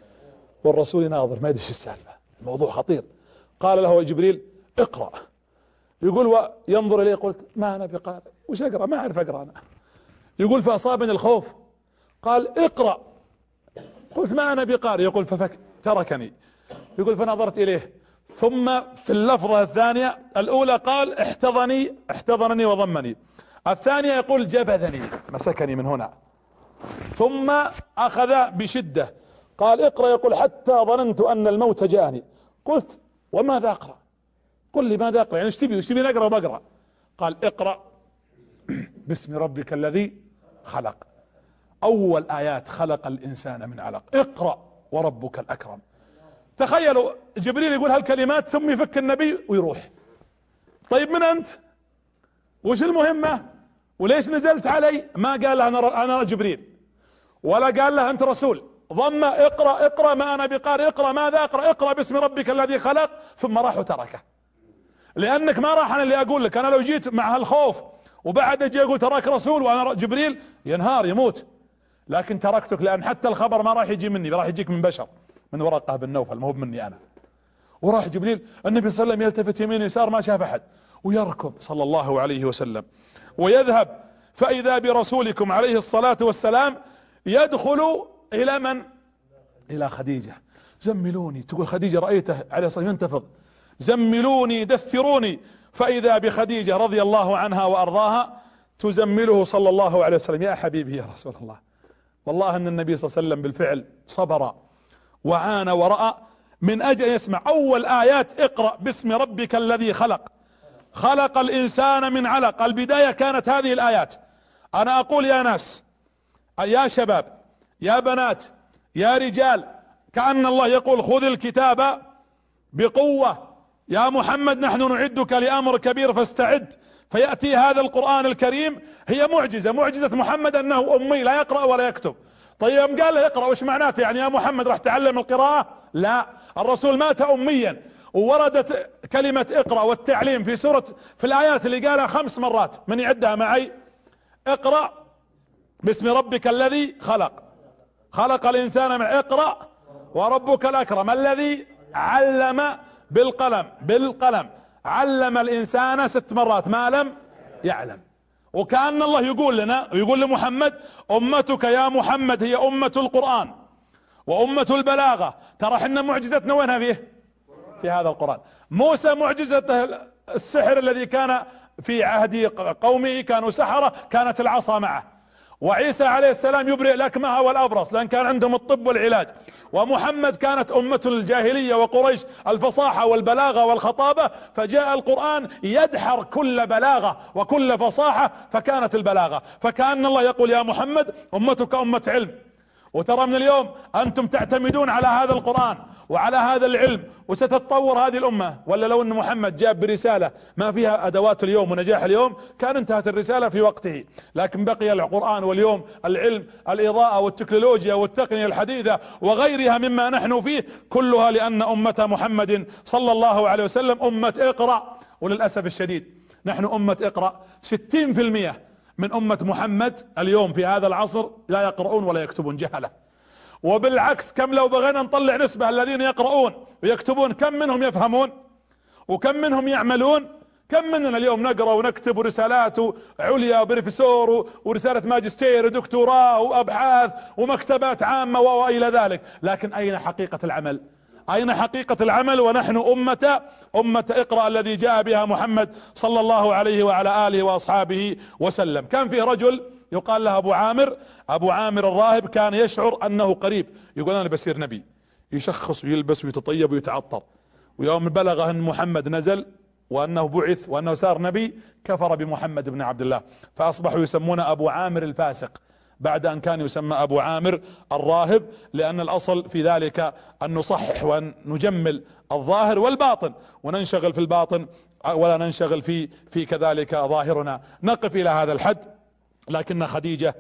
والرسول ناظر ما يدري ايش السالفة، الموضوع خطير. قال له جبريل اقرأ، يقول وينظر إليه، قلت ما أنا بقارئ، وش أقرأ؟ ما أعرف أقرأ أنا. يقول فأصابني الخوف، قال اقرأ، قلت ما أنا بقارئ، يقول ففك تركني. يقول فنظرت إليه، ثم في اللفظة الثانية الأولى قال احتضني احتضنني وضمني، الثانية يقول جبذني مسكني من هنا، ثم أخذ بشدة قال اقرأ، يقول حتى ظننت أن الموت جاءني. قلت وماذا أقرأ؟ قل لي ماذا أقرأ، يعني ايش تبي ايش تبي نقرأ وبقرأ؟ قال اقرأ باسم ربك الذي خلق، أول آيات خلق الإنسان من علق، اقرأ وربك الأكرم. تخيلوا جبريل يقول هالكلمات ثم يفك النبي ويروح. طيب من أنت؟ وش المهمة؟ وليش نزلت علي؟ ما قال له أنا أنا جبريل، ولا قال له أنت رسول. ضم اقرأ اقرأ ما أنا بقارئ، اقرأ ماذا أقرأ؟ اقرأ باسم ربك الذي خلق، ثم راح وتركه. لأنك ما راح أنا اللي أقول لك، أنا لو جيت مع هالخوف وبعد اجي اقول تراك رسول وانا جبريل ينهار يموت، لكن تركتك لان حتى الخبر ما راح يجي مني، راح يجيك من بشر، من ورقة بن نوفل، ما هو مني انا. وراح جبريل، النبي صلى الله عليه وسلم يلتفت يمين يسار ما شاف احد، ويركض صلى الله عليه وسلم ويذهب، فاذا برسولكم عليه الصلاة والسلام يدخل الى من؟ الى خديجة. زملوني، تقول خديجة رأيته عليه الصلاة والسلام ينتفض، زملوني دثروني، فإذا بخديجة رضي الله عنها وأرضاها تزمله صلى الله عليه وسلم. يا حبيبي يا رسول الله، والله أن النبي صلى الله عليه وسلم بالفعل صبر وعانى ورأى من أجل أن يسمع أول آيات اقرأ باسم ربك الذي خلق، خلق الإنسان من علق. البداية كانت هذه الآيات. أنا أقول يا ناس، يا شباب، يا بنات، يا رجال، كأن الله يقول خذ الكتاب بقوة يا محمد، نحن نعدك لأمر كبير فاستعد. فيأتي هذا القرآن الكريم، هي معجزة، معجزة محمد أنه أمي لا يقرأ ولا يكتب. طيب يوم قال له اقرأ وش معناته؟ يعني يا محمد راح تعلم القراءة؟ لا، الرسول مات أميا. ووردت كلمة اقرأ والتعليم في سورة، في الآيات اللي قالها خمس مرات، من يعدها معي؟ اقرأ باسم ربك الذي خلق، خلق الإنسان من اقرأ وربك الأكرم الذي علم بالقلم، بالقلم علم الإنسان ست مرات ما لم يعلم. وكأن الله يقول لنا ويقول لمحمد أمتك يا محمد هي أمة القرآن وأمة البلاغة. ترى حنا معجزتنا وينها فيه؟ في هذا القرآن. موسى معجزته السحر الذي كان في عهد قومه، كانوا سحرة، كانت العصا معه. وعيسى عليه السلام يبرئ الأكمه والأبرص لأن كان عندهم الطب والعلاج. ومحمد كانت أمة الجاهلية وقريش الفصاحة والبلاغة والخطابة، فجاء القرآن يدحر كل بلاغة وكل فصاحة، فكانت البلاغة. فكأن الله يقول يا محمد أمتك أمة علم. وترى من اليوم أنتم تعتمدون على هذا القرآن وعلى هذا العلم، وستتطور هذه الأمة. ولا لو أن محمد جاب برسالة ما فيها أدوات اليوم ونجاح اليوم كان انتهت الرسالة في وقته، لكن بقي القرآن واليوم العلم، الإضاءة والتكنولوجيا والتقنية الحديثة وغيرها مما نحن فيه، كلها لأن أمة محمد صلى الله عليه وسلم أمة اقرأ. وللأسف الشديد نحن أمة اقرأ، ستين في المئة من أمة محمد اليوم في هذا العصر لا يقرؤون ولا يكتبون، جهلة. وبالعكس كم لو بغينا نطلع نسبة الذين يقرؤون ويكتبون، كم منهم يفهمون وكم منهم يعملون؟ كم مننا اليوم نقرأ ونكتب ورسالات عليا وبروفيسور ورسالة ماجستير ودكتوراه وأبحاث ومكتبات عامة وإلى ذلك، لكن أين حقيقة العمل؟ أين حقيقة العمل؟ ونحن أمة أمة اقرأ الذي جاء بها محمد صلى الله عليه وعلى آله وأصحابه وسلم. كان فيه رجل يقال له أبو عامر، أبو عامر الراهب، كان يشعر أنه قريب، يقول أنا بصير نبي، يشخص ويلبس ويتطيب ويتعطر. ويوم بلغه أن محمد نزل وأنه بعث وأنه صار نبي، كفر بمحمد بن عبد الله، فأصبحوا يسمونه أبو عامر الفاسق بعد أن كان يسمى أبو عامر الراهب، لأن الأصل في ذلك أن نصحح وأن نجمل الظاهر والباطن وننشغل في الباطن ولا ننشغل في في كذلك ظاهرنا. نقف إلى هذا الحد. لكن خديجة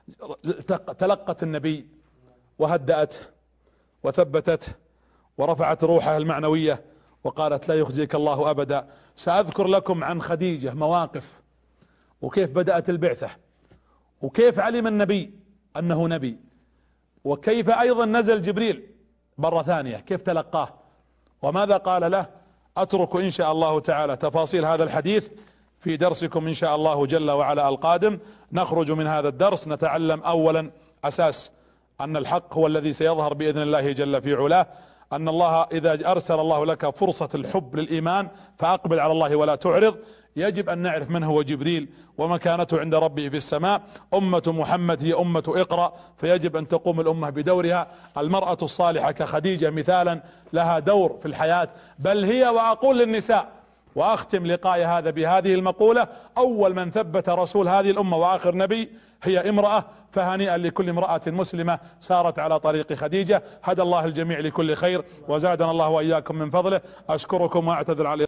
تلقت النبي وهدأت وثبتت ورفعت روحها المعنوية وقالت لا يخزيك الله أبدا. سأذكر لكم عن خديجة مواقف، وكيف بدأت البعثة، وكيف علم النبي أنه نبي، وكيف أيضا نزل جبريل مرة ثانية، كيف تلقاه وماذا قال له. أترك إن شاء الله تعالى تفاصيل هذا الحديث في درسكم إن شاء الله جل وعلا القادم. نخرج من هذا الدرس نتعلم أولا أساس أن الحق هو الذي سيظهر بإذن الله جل في علاه، أن الله إذا أرسل الله لك فرصة الحب للإيمان فأقبل على الله ولا تعرض. يجب أن نعرف من هو جبريل ومكانته عند ربه في السماء. أمة محمد هي أمة اقرأ، فيجب أن تقوم الأمة بدورها. المرأة الصالحة كخديجة مثالا لها دور في الحياة، بل هي، وأقول للنساء وأختم لقاء هذا بهذه المقولة: أول من ثبت رسول هذه الأمة وآخر نبي هي امرأة، فهنيئا لكل امرأة مسلمة سارت على طريق خديجة. هدى الله الجميع لكل خير وزادنا الله وإياكم من فضله. أشكركم وأعتذر على